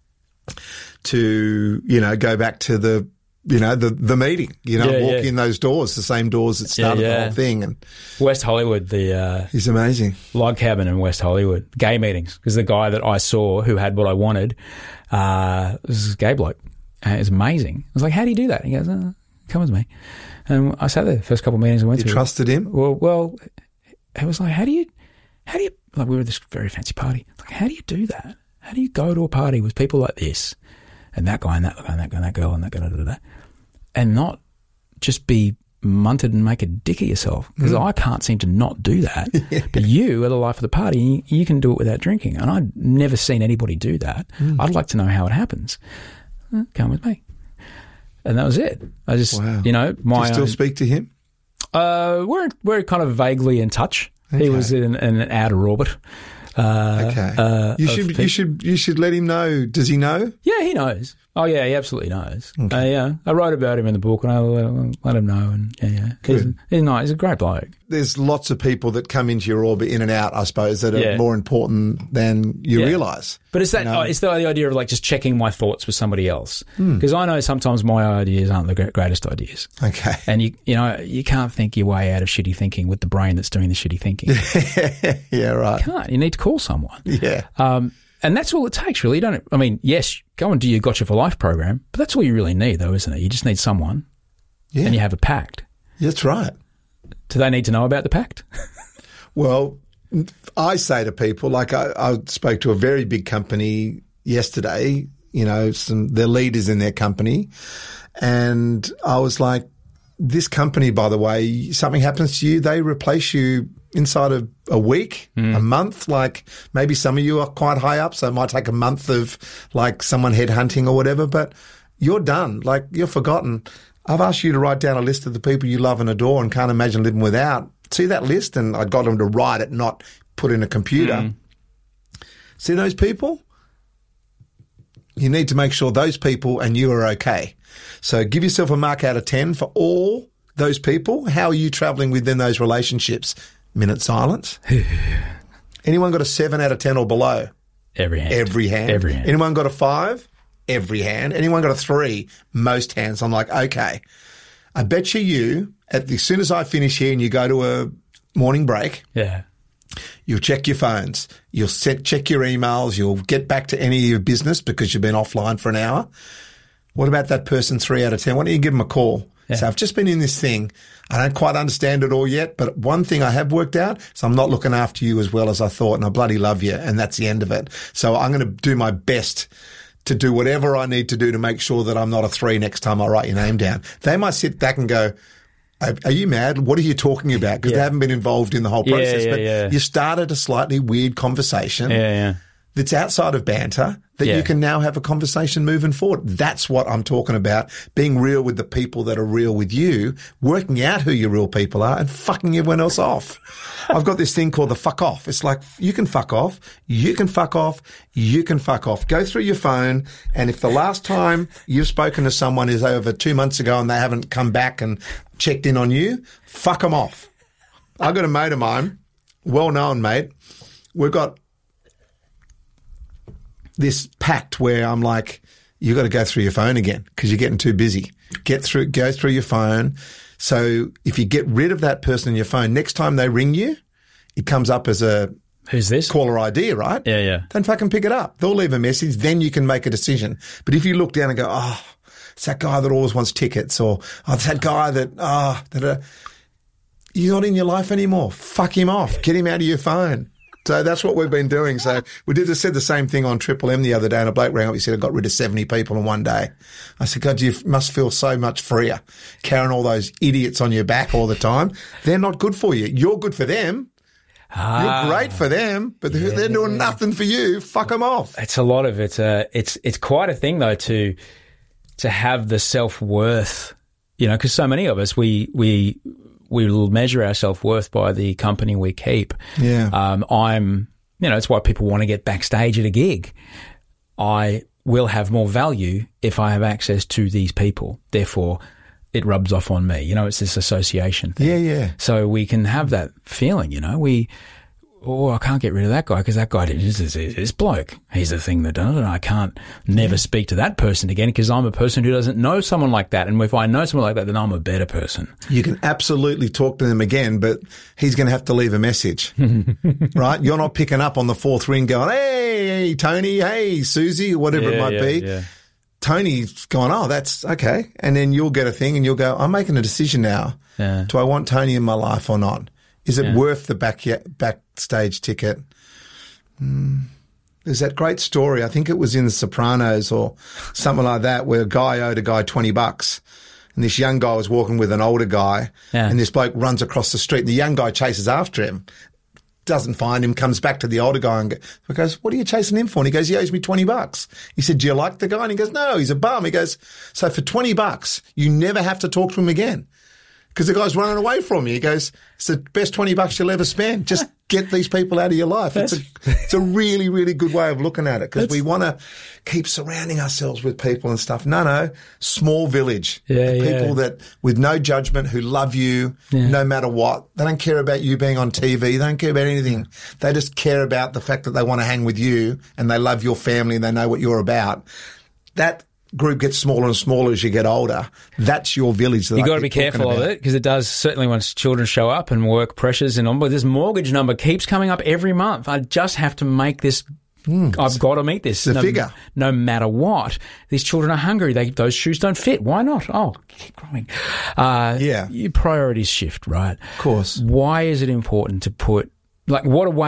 to, go back to the meeting, walk in those doors, the same doors that started the whole thing. And West Hollywood, he's amazing. Log cabin in West Hollywood, gay meetings, because the guy that I saw who had what I wanted was a gay bloke. And it was amazing. I was like, how do you do that? He goes, come with me. And I sat there the first couple of meetings I went to. You trusted him? Well, it was like, how do you, like we were at this very fancy party. Like, how do you do that? How do you go to a party with people like this and that guy and that guy and that guy and that girl and that guy, and not just be munted and make a dick of yourself? Because I can't seem to not do that. But you are the life of the party. You can do it without drinking. And I've never seen anybody do that. I'd like to know how it happens. Come with me. And that was it. I just, do you still speak to him? We're kind of vaguely in touch. Okay. He was in an outer orbit. Okay. You should let him know. Does he know? Yeah, he knows. Oh, yeah, he absolutely knows. Okay. I wrote about him in the book, and I let him know. And he's nice. He's a great bloke. There's lots of people that come into your orbit in and out, I suppose, that are more important than you realise. But it's that it's the idea of like just checking my thoughts with somebody else, because I know sometimes my ideas aren't the greatest ideas. Okay. And you can't think your way out of shitty thinking with the brain that's doing the shitty thinking. Yeah, right. You can't. You need to call someone. Yeah. And that's all it takes, really. Yes, go and do your Gotcha for Life program, but that's all you really need, though, isn't it? You just need someone, and you have a pact. That's right. Do they need to know about the pact? Well, I say to people, like I spoke to a very big company yesterday, their leaders in their company, and I was like, this company, by the way, something happens to you, they replace you inside of a week, a month. Like maybe some of you are quite high up, so it might take a month of like someone headhunting or whatever, but you're done. Like you're forgotten. I've asked you to write down a list of the people you love and adore and can't imagine living without. See that list? And I got them to write it, not put in a computer. See those people? You need to make sure those people and you are okay. So give yourself a mark out of 10 for all those people. How are you travelling within those relationships? Minute silence. Anyone got a 7 out of 10 or below? Every hand. Every hand. Every hand. Anyone got a 5? Every hand. Anyone got a 3? Most hands. I'm like, okay. I bet you, as soon as I finish here and you go to a morning break, Yeah. you'll check your phones, you'll check your emails, you'll get back to any of your business because you've been offline for an hour. What about that person 3 out of 10? Why don't you give them a call? Yeah. So I've just been in this thing. I don't quite understand it all yet, but one thing I have worked out is I'm not looking after you as well as I thought, and I bloody love you, and that's the end of it. So I'm going to do my best to do whatever I need to do to make sure that I'm not a 3 next time I write your name down. They might sit back and go, are you mad? What are you talking about? Because they haven't been involved in the whole process. But you started a slightly weird conversation that's outside of banter that you can now have a conversation moving forward. That's what I'm talking about, being real with the people that are real with you, working out who your real people are and fucking everyone else off. I've got this thing called the fuck off. It's like, you can fuck off, you can fuck off, you can fuck off. Go through your phone, and if the last time you've spoken to someone is over 2 months ago and they haven't come back and checked in on you, fuck them off. I've got a mate of mine, well-known mate. We've got this pact where I'm like, you got to go through your phone again because you're getting too busy. Go through your phone. So if you get rid of that person in your phone, next time they ring you, it comes up as a Who's this? caller ID, right? Yeah. Don't fucking pick it up. They'll leave a message. Then you can make a decision. But if you look down and go, oh, it's that guy that always wants tickets, or oh, it's that guy that you're not in your life anymore. Fuck him off. Get him out of your phone. So that's what we've been doing. So we said the same thing on Triple M the other day, and a bloke rang up. He said, I got rid of 70 people in one day. I said, God, you must feel so much freer carrying all those idiots on your back all the time. They're not good for you. You're good for them. You're great for them, but they're doing nothing for you. Fuck them off. It's a lot of it. It's quite a thing though to have the self-worth, because so many of us we will measure our self-worth by the company we keep. Yeah. It's why people want to get backstage at a gig. I will have more value if I have access to these people. Therefore, it rubs off on me. It's this association thing. Yeah. So we can have that feeling, I can't get rid of that guy because that guy is this bloke. He's the thing that does it. I can't never speak to that person again because I'm a person who doesn't know someone like that. And if I know someone like that, then I'm a better person. You can absolutely talk to them again, but he's going to have to leave a message, right? You're not picking up on the fourth ring going, hey, Tony, hey, Susie, whatever it might be. Yeah. Tony's going, oh, that's okay. And then you'll get a thing and you'll go, I'm making a decision now. Yeah. Do I want Tony in my life or not? Is it worth the backstage ticket? There's that great story. I think it was in The Sopranos or something like that, where a guy owed a guy $20. And this young guy was walking with an older guy, and this bloke runs across the street. The young guy chases after him, doesn't find him, comes back to the older guy and goes, what are you chasing him for? And he goes, he owes me $20. He said, do you like the guy? And he goes, no, he's a bum. He goes, so for $20, you never have to talk to him again. Because the guy's running away from you. He goes, it's the best $20 you'll ever spend. Just get these people out of your life. It's a really, really good way of looking at it, because we want to keep surrounding ourselves with people and stuff. No, small village. People that with no judgment, who love you no matter what. They don't care about you being on TV. They don't care about anything. They just care about the fact that they want to hang with you and they love your family and they know what you're about. That group gets smaller and smaller as you get older. That's your village. That you got to be careful of it, because it does, certainly once children show up and work pressures and on. But this mortgage number keeps coming up every month. I just have to make this. I've got to meet this. The figure. No matter what. These children are hungry. Those shoes don't fit. Why not? Oh, keep growing. Your priorities shift, right? Of course. Why is it important to put, what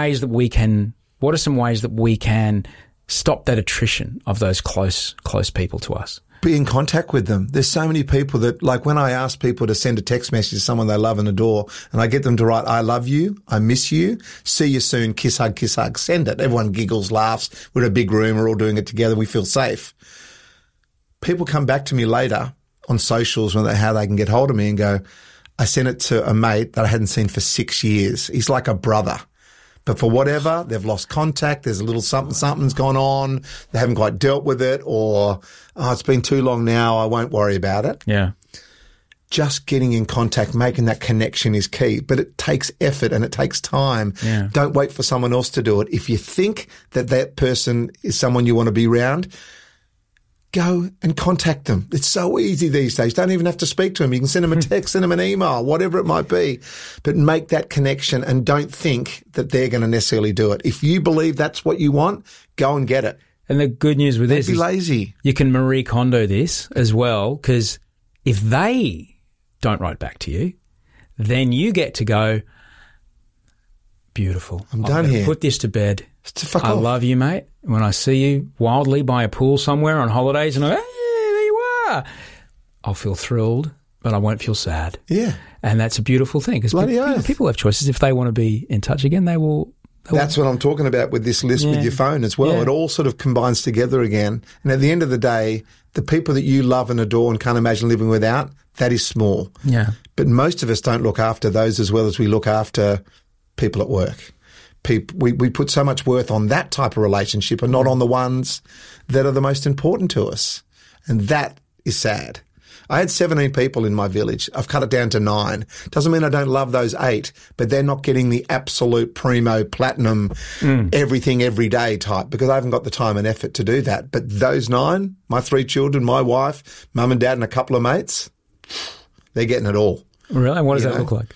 are some ways that we can stop that attrition of those close people to us? Be in contact with them. There's so many people that, when I ask people to send a text message to someone they love in the door, and I get them to write, I love you, I miss you, see you soon, kiss, hug, send it. Everyone giggles, laughs. We're in a big room, we're all doing it together, we feel safe. People come back to me later on socials how they can get hold of me and go, I sent it to a mate that I hadn't seen for 6 years. He's like a brother. But for whatever, they've lost contact, there's a little something's gone on, they haven't quite dealt with it, or, it's been too long now, I won't worry about it. Yeah. Just getting in contact, making that connection is key. But it takes effort and it takes time. Yeah. Don't wait for someone else to do it. If you think that person is someone you want to be around, go and contact them. It's so easy these days. Don't even have to speak to them. You can send them a text, send them an email, whatever it might be. But make that connection and don't think that they're going to necessarily do it. If you believe that's what you want, go and get it. And the good news with this is lazy. You can Marie Kondo this as well, because if they don't write back to you, then you get to go, beautiful. I'm done here. Put this to bed. Fuck I off. love you, mate. When I see you wildly by a pool somewhere on holidays and I go, hey, there you are, I'll feel thrilled, but I won't feel sad. Yeah. And that's a beautiful thing. Because people have choices. If they want to be in touch again, they will. That's what I'm talking about with this list with your phone as well. Yeah. It all sort of combines together again. And at the end of the day, the people that you love and adore and can't imagine living without, that is small. Yeah. But most of us don't look after those as well as we look after people at work. We put so much worth on that type of relationship and not on the ones that are the most important to us. And that is sad. I had 17 people in my village. I've cut it down to 9. Doesn't mean I don't love those 8, but they're not getting the absolute primo platinum everything every day type because I haven't got the time and effort to do that. But those 9, my 3 children, my wife, mum and dad and a couple of mates, they're getting it all. Really? What does that look like?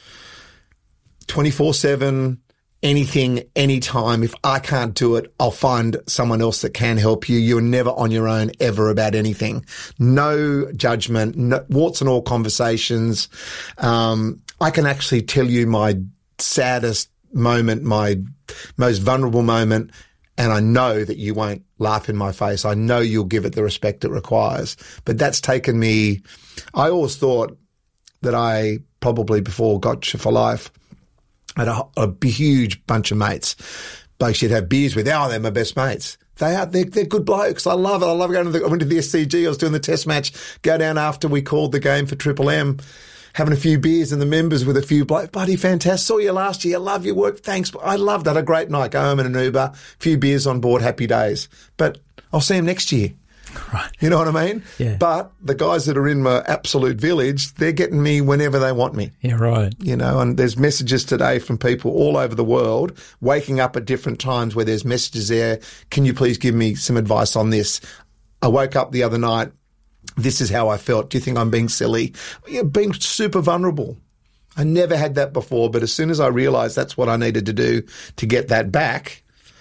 24/7, anything, anytime. If I can't do it, I'll find someone else that can help you. You're never on your own ever about anything. No judgment, no, warts and all conversations. I can actually tell you my saddest moment, my most vulnerable moment, and I know that you won't laugh in my face. I know you'll give it the respect it requires. But that's taken me, I always thought that I probably before Gotcha for Life had a huge bunch of mates. Blokes you'd have beers with. They're my best mates. They're good blokes. I love it. I love going I went to the SCG. I was doing the test match. Go down after we called the game for Triple M, having a few beers and the members with a few blokes. Buddy, fantastic. Saw you last year. I love your work. Thanks. I loved that. A great night. Go home in an Uber. A few beers on board. Happy days. But I'll see him next year. Right. You know what I mean? Yeah. But the guys that are in my absolute village, they're getting me whenever they want me. Yeah, right. You know, and there's messages today from people all over the world waking up at different times where there's messages there. Can you please give me some advice on this? I woke up the other night. This is how I felt. Do you think I'm being silly? Yeah, being super vulnerable. I never had that before, but as soon as I realised that's what I needed to do to get that back,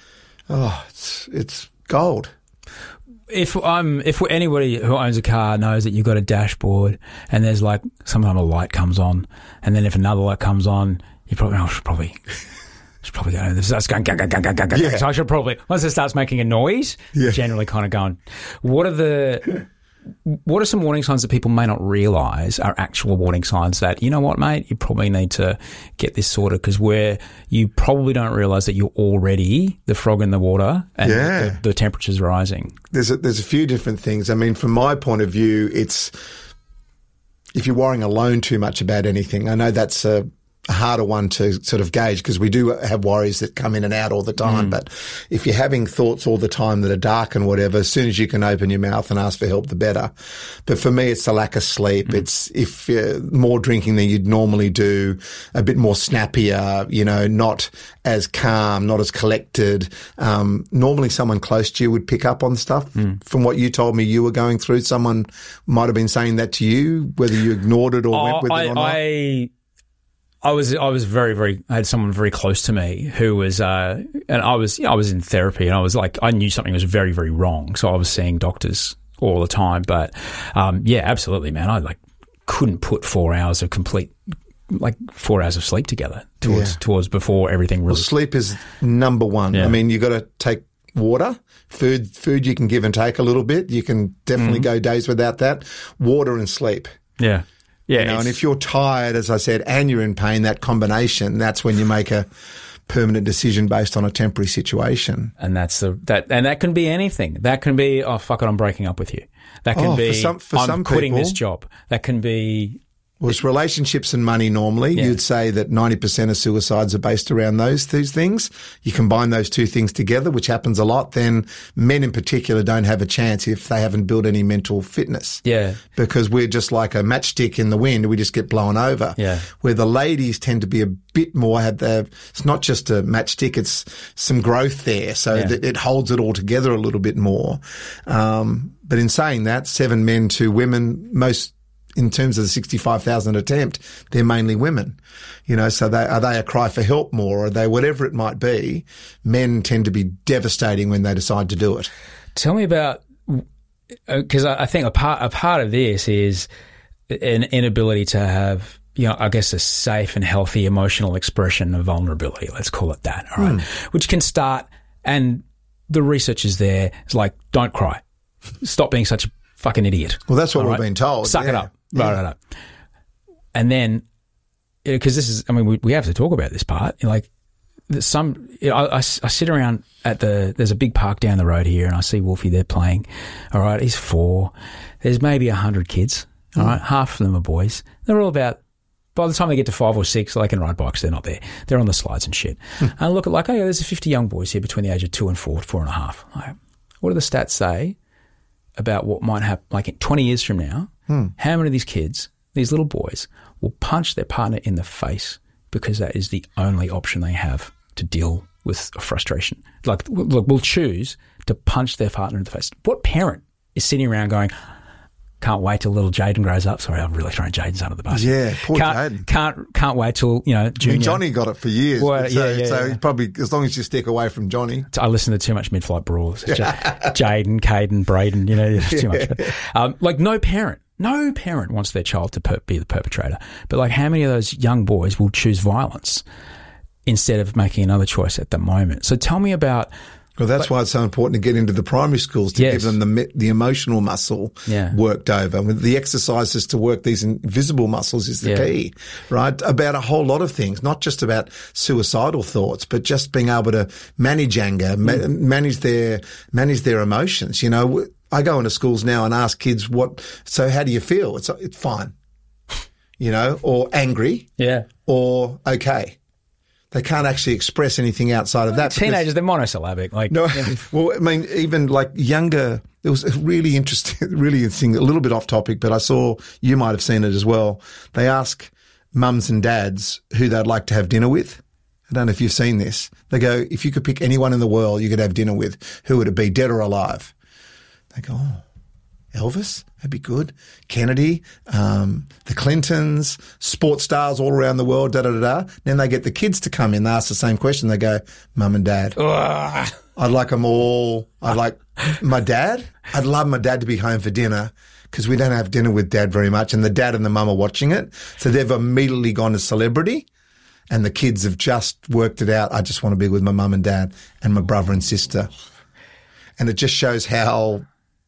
it's gold. If anybody who owns a car knows that you've got a dashboard and there's like sometimes a light comes on, and then if another light comes on, you probably I should probably go. This starts going. Yeah. So I should probably once it starts making a noise, generally kind of going. What are some warning signs that people may not realise are actual warning signs that, you know what, mate, you probably need to get this sorted because you probably don't realise that you're already the frog in the water and the temperature's rising? There's a few different things. I mean, from my point of view, it's if you're worrying alone too much about anything. I know that's a harder one to sort of gauge because we do have worries that come in and out all the time. But if you're having thoughts all the time that are dark and whatever, as soon as you can open your mouth and ask for help, the better. But for me, it's the lack of sleep. It's if more drinking than you'd normally do, a bit more snappier, not as calm, not as collected. Normally someone close to you would pick up on stuff. From what you told me you were going through, someone might have been saying that to you, whether you ignored it or went with it or not. I was very, very. I had someone very close to me who was, and I was in therapy, and I was like, I knew something was very, very wrong, so I was seeing doctors all the time. But absolutely, man, I couldn't put 4 hours of complete, 4 hours of sleep together towards before everything really. Well, sleep is number one. Yeah. I mean, you got to take water. Food you can give and take a little bit. You can definitely go days without that. Water and sleep. Yeah. Yeah, and if you're tired, as I said, and you're in pain, that combination, that's when you make a permanent decision based on a temporary situation. And that can be anything. That can be, oh, fuck it, I'm breaking up with you. That can be, for some I'm quitting people, this job. That can be Well, it's relationships and money normally. Yeah. You'd say that 90% of suicides are based around those two things. You combine those two things together, which happens a lot, then men in particular don't have a chance if they haven't built any mental fitness. Yeah. Because we're just like a matchstick in the wind. We just get blown over. Yeah. Where the ladies tend to be a bit more, it's not just a matchstick, it's some growth there. So Yeah. it holds it all together a little bit more. But in saying that, 7 men, 2 women, in terms of the 65,000 attempt, they're mainly women. So are they a cry for help more? Are they whatever it might be? Men tend to be devastating when they decide to do it. Tell me about, because I think a part of this is an inability to have, I guess a safe and healthy emotional expression of vulnerability. Let's call it that. All right. Which can start, and the research is there. It's like, don't cry. Stop being such a fucking idiot. Well, that's what all we've been told. Suck it up. Right. And then, because this is, we have to talk about this part. Like, I sit around there's a big park down the road here, and I see Wolfie there playing. All right, he's 4. There's maybe 100 kids. All right, half of them are boys. They're all about, by the time they get to 5 or 6, they can ride bikes. They're not there. They're on the slides and shit. And I look at there's 50 young boys here between the age of 2 and 4, 4.5. Like, what do the stats say about what might happen, like in 20 years from now? How many of these kids, these little boys, will punch their partner in the face because that is the only option they have to deal with a frustration? Like, look, will choose to punch their partner in the face. What parent is sitting around going, can't wait till little Jaden grows up? Sorry, I'm really throwing Jaden's under the bus. Yeah, poor Jaden. Can't wait till, Junior. Johnny got it for years. Well, so he probably, as long as you stick away from Johnny. I listen to too much mid-flight brawls. It's just Jaden, Caden, Braden, it's too much. No parent wants their child to be the perpetrator. But like, how many of those young boys will choose violence instead of making another choice at the moment? So tell me about... Well, that's why it's so important to get into the primary schools to give them the emotional muscle worked over. The exercises to work these invisible muscles is the key, right? About a whole lot of things, not just about suicidal thoughts, but just being able to manage anger, manage their emotions. I go into schools now and ask kids, so how do you feel? It's fine, or angry, or okay. They can't actually express anything outside of that. Teenagers, they're monosyllabic. Even like younger, it was really interesting, a little bit off topic, but I saw, you might have seen it as well. They ask mums and dads who they'd like to have dinner with. I don't know if you've seen this. They go, if you could pick anyone in the world you could have dinner with, who would it be, dead or alive? They go, Elvis, that'd be good. Kennedy, the Clintons, sports stars all around the world, da-da-da-da. Then they get the kids to come in. They ask the same question. They go, Mum and Dad. Ugh. I'd like them all. I'd like my dad. I'd love my dad to be home for dinner because we don't have dinner with Dad very much, and the dad and the mum are watching it. So they've immediately gone to celebrity, and the kids have just worked it out. I just want to be with my mum and dad and my brother and sister. And it just shows how...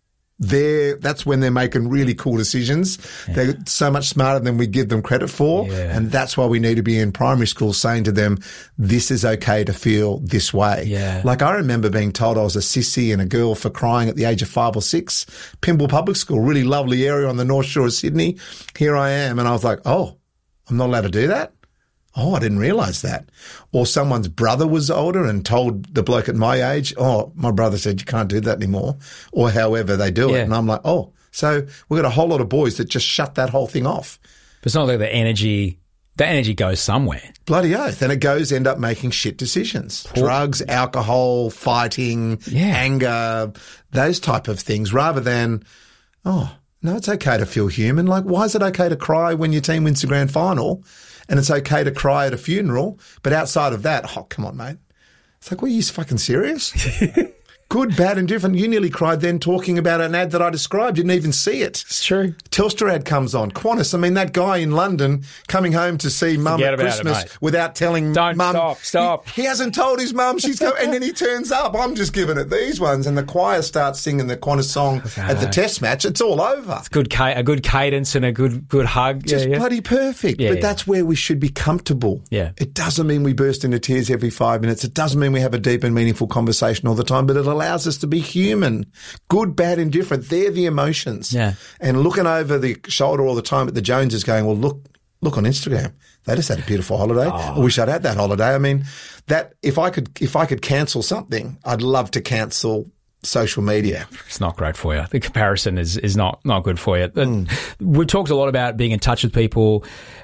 that's when they're making really cool decisions. Yeah. They're so much smarter than we give them credit for. Yeah. And that's why we need to be in primary school saying to them, this is okay to feel this way. Yeah. Like, I remember being told I was a sissy and a girl for crying at the age of 5 or 6. Pymble Public School, really lovely area on the North Shore of Sydney. Here I am. And I was like, oh, I'm not allowed to do that? Oh, I didn't realise that. Or someone's brother was older and told the bloke at my age, oh, my brother said you can't do that anymore, or however they do it. And I'm like, oh, so we've got a whole lot of boys that just shut that whole thing off. But it's not like the energy goes somewhere. Bloody oath. And it end up making shit decisions. Drugs, alcohol, fighting, anger, those type of things, rather than, oh, no, it's okay to feel human. Like, why is it okay to cry when your team wins the grand final? And it's okay to cry at a funeral, but outside of that, oh, come on, mate. It's like, well, are you fucking serious? Good, bad, and different. You nearly cried then talking about an ad that I described. You didn't even see it. It's true. Telstra ad comes on. Qantas, that guy in London coming home to see mum at Christmas without telling mum. Stop. He hasn't told his mum she's going, and then he turns up. I'm just giving it these ones. And the choir starts singing the Qantas song at the test match. It's all over. It's a good cadence and a good hug. Just bloody perfect. But that's where we should be comfortable. Yeah. It doesn't mean we burst into tears every 5 minutes. It doesn't mean we have a deep and meaningful conversation all the time, but it allows us to be human. Good, bad, indifferent. They're the emotions. Yeah. And looking over the shoulder all the time at the Joneses going, well, look on Instagram. They just had a beautiful holiday. I wish I'd had that holiday. I mean, that if I could cancel something, I'd love to cancel social media. It's not great for you. The comparison is not good for you. We talked a lot about being in touch with people.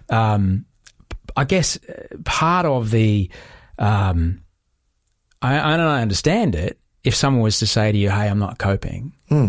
I guess part of the I don't understand it. If someone was to say to you, hey, I'm not coping,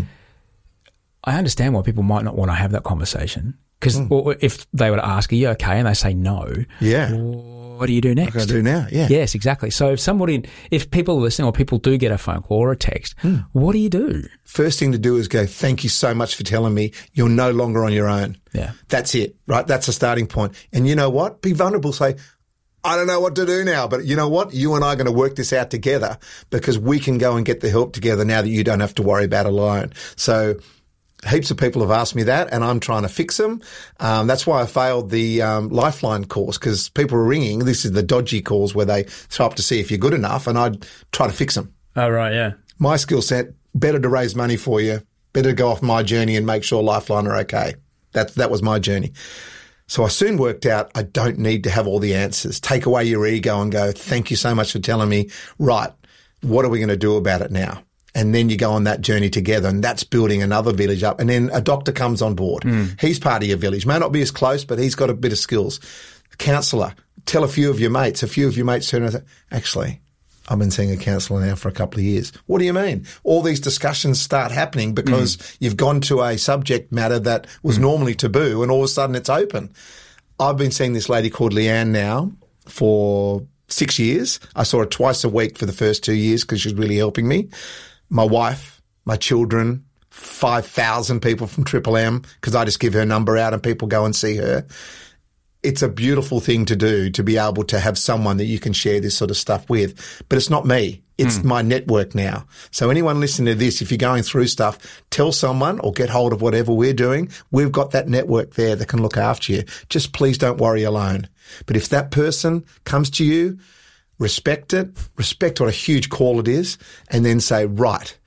I understand why people might not want to have that conversation. Because if they were to ask, are you okay? And they say no. Yeah. What do you do next? What do I do now? Yeah. Yes, exactly. So if people are listening or people do get a phone call or a text, what do you do? First thing to do is go, thank you so much for telling me you're no longer on your own. Yeah. That's it, right? That's a starting point. And you know what? Be vulnerable. Say, I don't know what to do now, but you know what? You and I are going to work this out together because we can go and get the help together now that you don't have to worry about it alone. So heaps of people have asked me that, and I'm trying to fix them. That's why I failed the Lifeline course, because people are ringing. This is the dodgy calls where they throw up to see if you're good enough, and I'd try to fix them. Oh, right, yeah. My skill set, better to raise money for you, better to go off my journey and make sure Lifeline are okay. That was my journey. So I soon worked out I don't need to have all the answers. Take away your ego and go, thank you so much for telling me. Right, what are we going to do about it now? And then you go on that journey together, and that's building another village up. And then a doctor comes on board. He's part of your village. May not be as close, but he's got a bit of skills. Counsellor, tell a few of your mates. A few of your mates turn around and say, actually, I've been seeing a counsellor now for a couple of years. What do you mean? All these discussions start happening because you've gone to a subject matter that was normally taboo, and all of a sudden it's open. I've been seeing this lady called Leanne now for 6 years. I saw her twice a week for the first 2 years because she was really helping me. My wife, my children, 5,000 people from Triple M, because I just give her number out and people go and see her. It's a beautiful thing to do, to be able to have someone that you can share this sort of stuff with. But it's not me. It's my network now. So anyone listening to this, if you're going through stuff, tell someone or get hold of whatever we're doing. We've got that network there that can look after you. Just please don't worry alone. But if that person comes to you, respect it, respect what a huge call it is, and then say, right,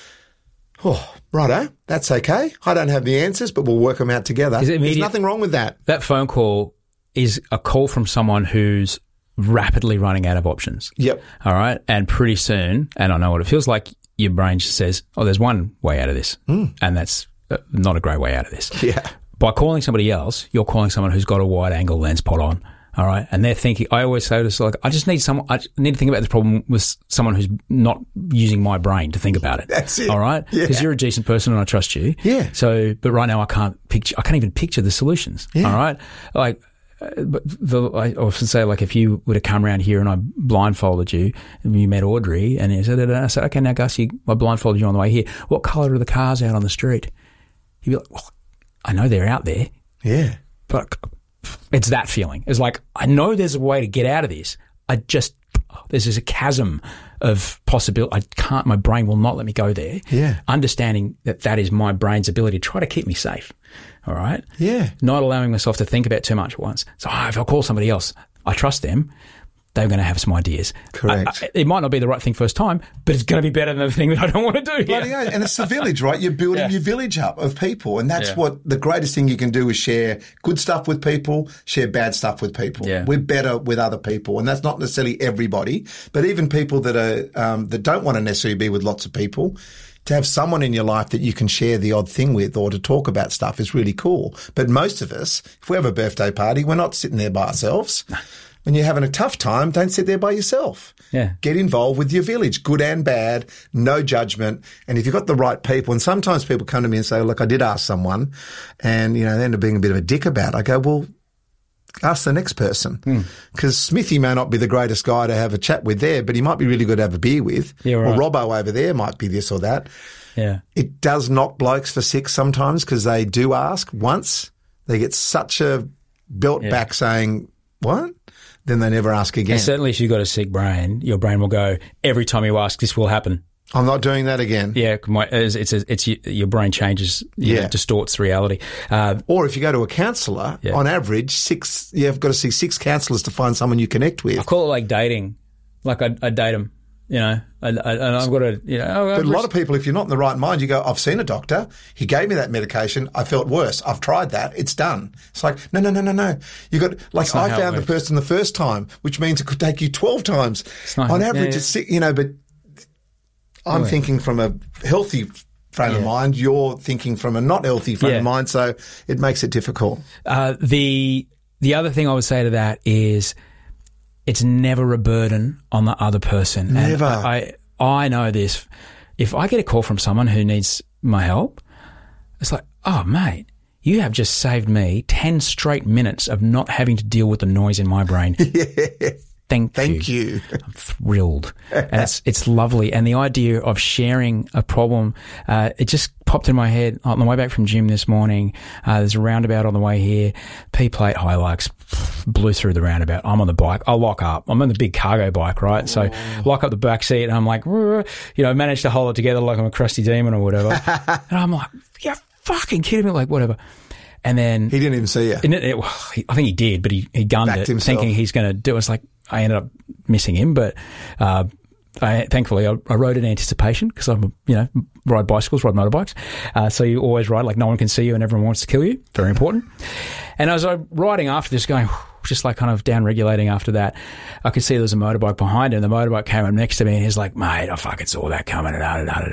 righto, that's okay. I don't have the answers, but we'll work them out together. There's nothing wrong with that. That phone call is a call from someone who's rapidly running out of options. Yep. All right. And pretty soon, and I know what it feels like, your brain just says, oh, there's one way out of this. And that's not a great way out of this. Yeah. By calling somebody else, you're calling someone who's got a wide angle lens put on. All right. And they're thinking, I always say this, like, I need to think about this problem with someone who's not using my brain to think about it. That's it. All right. Because you're a decent person and I trust you. Yeah. So, but right now I can't even picture the solutions. Yeah. All right. Like, but I often say, like, if you were to come around here and I blindfolded you and you met Audrey and you said, I said, okay, now Gus, I blindfolded you on the way here. What colour are the cars out on the street? You'd be like, well, I know they're out there. Yeah. But it's that feeling. It's like, I know there's a way to get out of this. There's a chasm of possibility. My brain will not let me go there. Yeah. Understanding that is my brain's ability to try to keep me safe. All right. Yeah. Not allowing myself to think about too much at once. So if I call somebody else, I trust them. They're going to have some ideas. Correct. It might not be the right thing first time, but it's going to be better than the thing that I don't want to do. Bloody hell. And it's a village, right? You're building your village up of people. And that's what the greatest thing you can do is share good stuff with people, share bad stuff with people. Yeah. We're better with other people. And that's not necessarily everybody, but even people that are that don't want to necessarily be with lots of people. To have someone in your life that you can share the odd thing with or to talk about stuff is really cool. But most of us, if we have a birthday party, we're not sitting there by ourselves. When you're having a tough time, don't sit there by yourself. Yeah. Get involved with your village, good and bad, no judgment. And if you've got the right people, and sometimes people come to me and say, look, I did ask someone and, they end up being a bit of a dick about it. I go, well, ask the next person. Because Smithy may not be the greatest guy to have a chat with there, but he might be really good to have a beer with. Yeah, right. Or Robbo over there might be this or that. Yeah. It does knock blokes for six sometimes because they do ask once. They get such a belt back saying, what? Then they never ask again. And certainly if you've got a sick brain, your brain will go, every time you ask, this will happen. I'm not doing that again. Yeah, your brain changes, distorts reality. Or if you go to a counsellor, on average, you've got to see 6 counsellors to find someone you connect with. I call it like dating. Like I date them. you know, and I've got to, you know. But a lot of people, if you're not in the right mind, you go, I've seen a doctor. He gave me that medication. I felt worse. I've tried that. It's done. It's like, no. You got, like, I found the person the first time, which means it could take you 12 times. On average, it's, you know, but I'm thinking from a healthy frame of mind. You're thinking from a not healthy frame of mind. So it makes it difficult. The other thing I would say to that is it's never a burden on the other person. Never. And I know this. If I get a call from someone who needs my help, it's like, oh, mate, you have just saved me 10 straight minutes of not having to deal with the noise in my brain. Thank you. I'm thrilled. And it's lovely. And the idea of sharing a problem, it just popped in my head on the way back from gym this morning. There's a roundabout on the way here. P-plate Hilux blew through the roundabout. I'm on the bike. I lock up. I'm on the big cargo bike, right? So lock up the back seat and I'm like, you know, managed to hold it together like I'm a crusty demon or whatever. And I'm like, you're fucking kidding me, like whatever. And then he didn't even see you. I think he did, but he gunned Backed it, himself. thinking he's going to do it. It's like I ended up missing him, but thankfully I rode in anticipation because I'm, you know, ride motorbikes. So you always ride like no one can see you and everyone wants to kill you. Very important. And as I'm riding after this, going just like kind of down regulating after that, I could see there was a motorbike behind him. The motorbike came up next to me and he's like, mate, I fucking saw that coming. And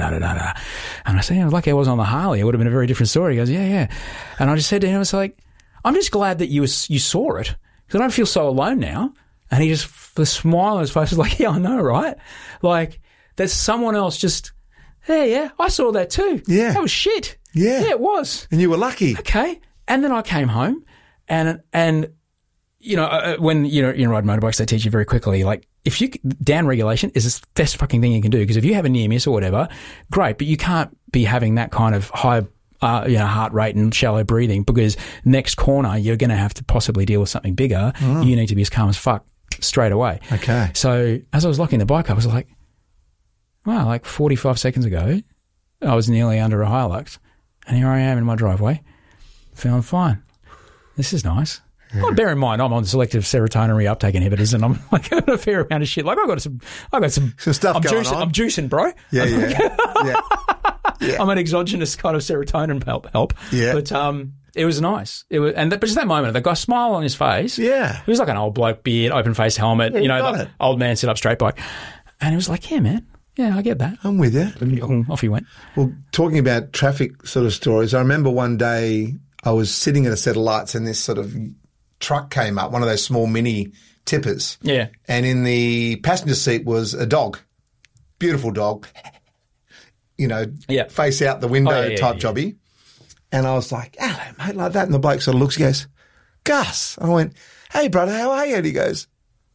I said, I was lucky I wasn't on the Harley. It would have been a very different story. He goes, yeah. And I just said to him, I was like, I'm just glad that you saw it because I don't feel so alone now. And he just, the smile on his face was like, yeah, I know, right? Like, there's someone else just, yeah, I saw that too. Yeah. That was shit. Yeah. Yeah, it was. And you were lucky. Okay. And then I came home and you know, when you ride motorbikes, they teach you very quickly, like, if you, down regulation is the best fucking thing you can do because if you have a near miss or whatever, great, but you can't be having that kind of high heart rate and shallow breathing because next corner you're going to have to possibly deal with something bigger. You need to be as calm as fuck straight away. Okay. So as I was locking the bike up, I was like, wow, like 45 seconds ago, I was nearly under a Hilux and here I am in my driveway feeling fine. This is nice. Yeah. Well, bear in mind, I'm on selective serotonin reuptake inhibitors and I'm like having a fair amount of shit. Like I got some stuff going on. I'm juicing, bro. Yeah. Yeah. I'm an exogenous kind of serotonin help. Yeah. But it was nice. It was, but just that moment, the guy smile on his face. Yeah. He was like an old bloke, beard, open face helmet, like old man sit up straight bike. And he was like, yeah, man. Yeah, I get that. I'm with you. And off he went. Well, talking about traffic sort of stories, I remember one day I was sitting at a set of lights and this sort of truck came up, one of those small mini tippers. Yeah. And in the passenger seat was a dog. Beautiful dog. You know, face out the window type jobby. And I was like, hello, mate, like that. And the bloke sort of looks, he goes, Gus. I went, hey, brother, how are you? And he goes,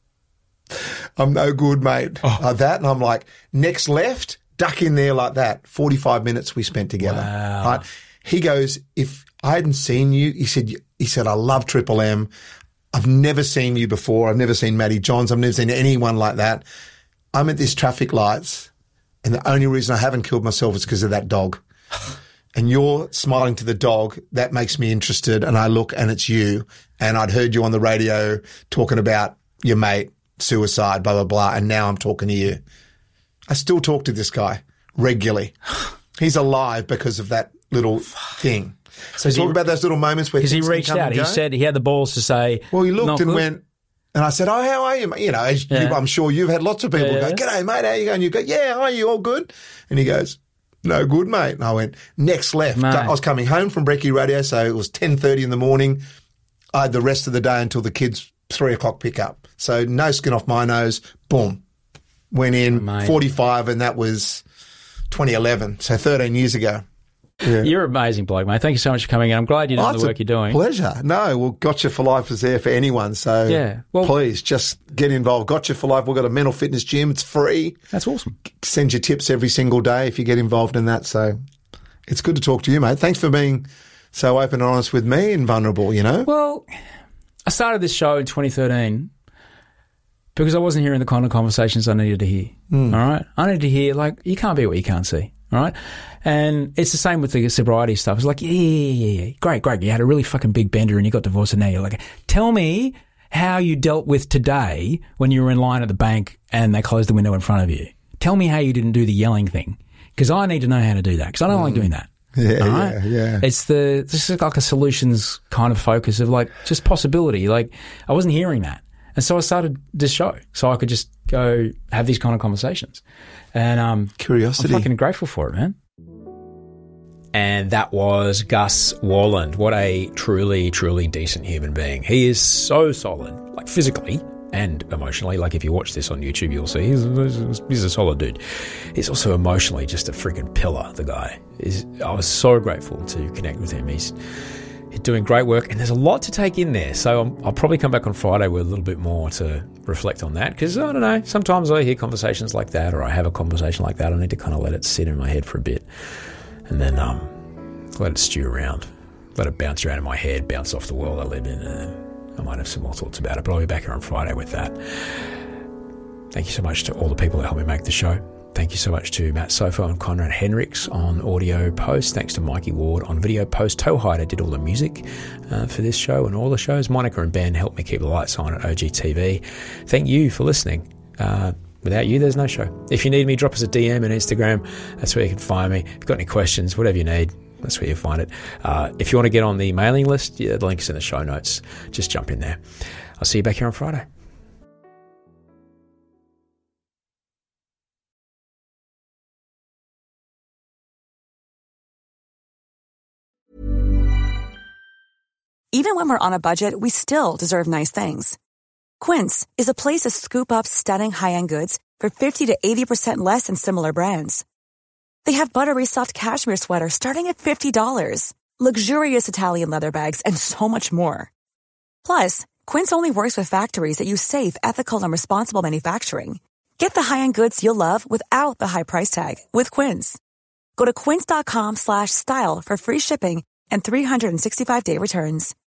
I'm no good, mate. Like that. And I'm like, next left, duck in there like that. 45 minutes we spent together. Wow. Right? He goes, if I hadn't seen you, he said, I love Triple M. I've never seen you before. I've never seen Matty Johns. I've never seen anyone like that. I'm at this traffic lights, and the only reason I haven't killed myself is because of that dog. And you're smiling to the dog. That makes me interested. And I look, and it's you. And I'd heard you on the radio talking about your mate, suicide, blah, blah, blah. And now I'm talking to you. I still talk to this guy regularly. He's alive because of that little thing. So talk about those little moments where because he reached out. He said he had the balls to say. Well, he looked and went, and I said, "Oh, how are you?" You know, I'm sure you've had lots of people go, "G'day, mate, how you going?" You go, "Yeah, how are you? All good?" And he goes, "No good, mate." And I went, "Next left." Mate. I was coming home from Brekkie Radio, so it was 10:30 in the morning. I had the rest of the day until the kids' 3 o'clock pickup. So no skin off my nose. Boom, went in 45, and that was 2011, so 13 years ago. Yeah. You're an amazing bloke, mate. Thank you so much for coming in. I'm glad you're doing the work you're doing. Pleasure. No, well, Gotcha for Life is there for anyone. So please just get involved. Gotcha for Life. We've got a mental fitness gym. It's free. That's awesome. Send you tips every single day if you get involved in that. So it's good to talk to you, mate. Thanks for being so open and honest with me and vulnerable, you know. Well, I started this show in 2013 because I wasn't hearing the kind of conversations I needed to hear. All right? I needed to hear, like, you can't be what you can't see. All right. And it's the same with the sobriety stuff. It's like, yeah. Great. You had a really fucking big bender and you got divorced and now you're like, tell me how you dealt with today when you were in line at the bank and they closed the window in front of you. Tell me how you didn't do the yelling thing, because I need to know how to do that, because I don't like doing that. Yeah. It's this is like a solutions kind of focus of like just possibility. Like I wasn't hearing that. And so I started this show so I could just go have these kind of conversations. And curiosity. I'm fucking grateful for it, man. And that was Gus Worland. What a truly, truly decent human being. He is so solid, like physically and emotionally. Like if you watch this on YouTube, you'll see he's a solid dude. He's also emotionally just a freaking pillar, the guy. I was so grateful to connect with him. He's doing great work, and there's a lot to take in there. So I'll probably come back on Friday with a little bit more to reflect on that, because I don't know, sometimes I hear conversations like that, or I have a conversation like that. I need to kind of let it sit in my head for a bit, and then let it stew around, let it bounce around in my head, bounce off the world I live in, and then I might have some more thoughts about it. But I'll be back here on Friday with that. Thank you so much to all the people that helped me make the show. Thank you so much to Matt Sofo and Conrad Hendricks on audio post. Thanks to Mikey Ward on video post. Toe Hider did all the music for this show and all the shows. Monica and Ben helped me keep the lights on at OGTV. Thank you for listening. Without you, there's no show. If you need me, drop us a DM on Instagram. That's where you can find me. If you've got any questions, whatever you need, that's where you find it. If you want to get on the mailing list, the link's in the show notes. Just jump in there. I'll see you back here on Friday. Even when we're on a budget, we still deserve nice things. Quince is a place to scoop up stunning high-end goods for 50 to 80% less than similar brands. They have buttery soft cashmere sweaters starting at $50, luxurious Italian leather bags, and so much more. Plus, Quince only works with factories that use safe, ethical, and responsible manufacturing. Get the high-end goods you'll love without the high price tag with Quince. Go to quince.com/style for free shipping and 365-day returns.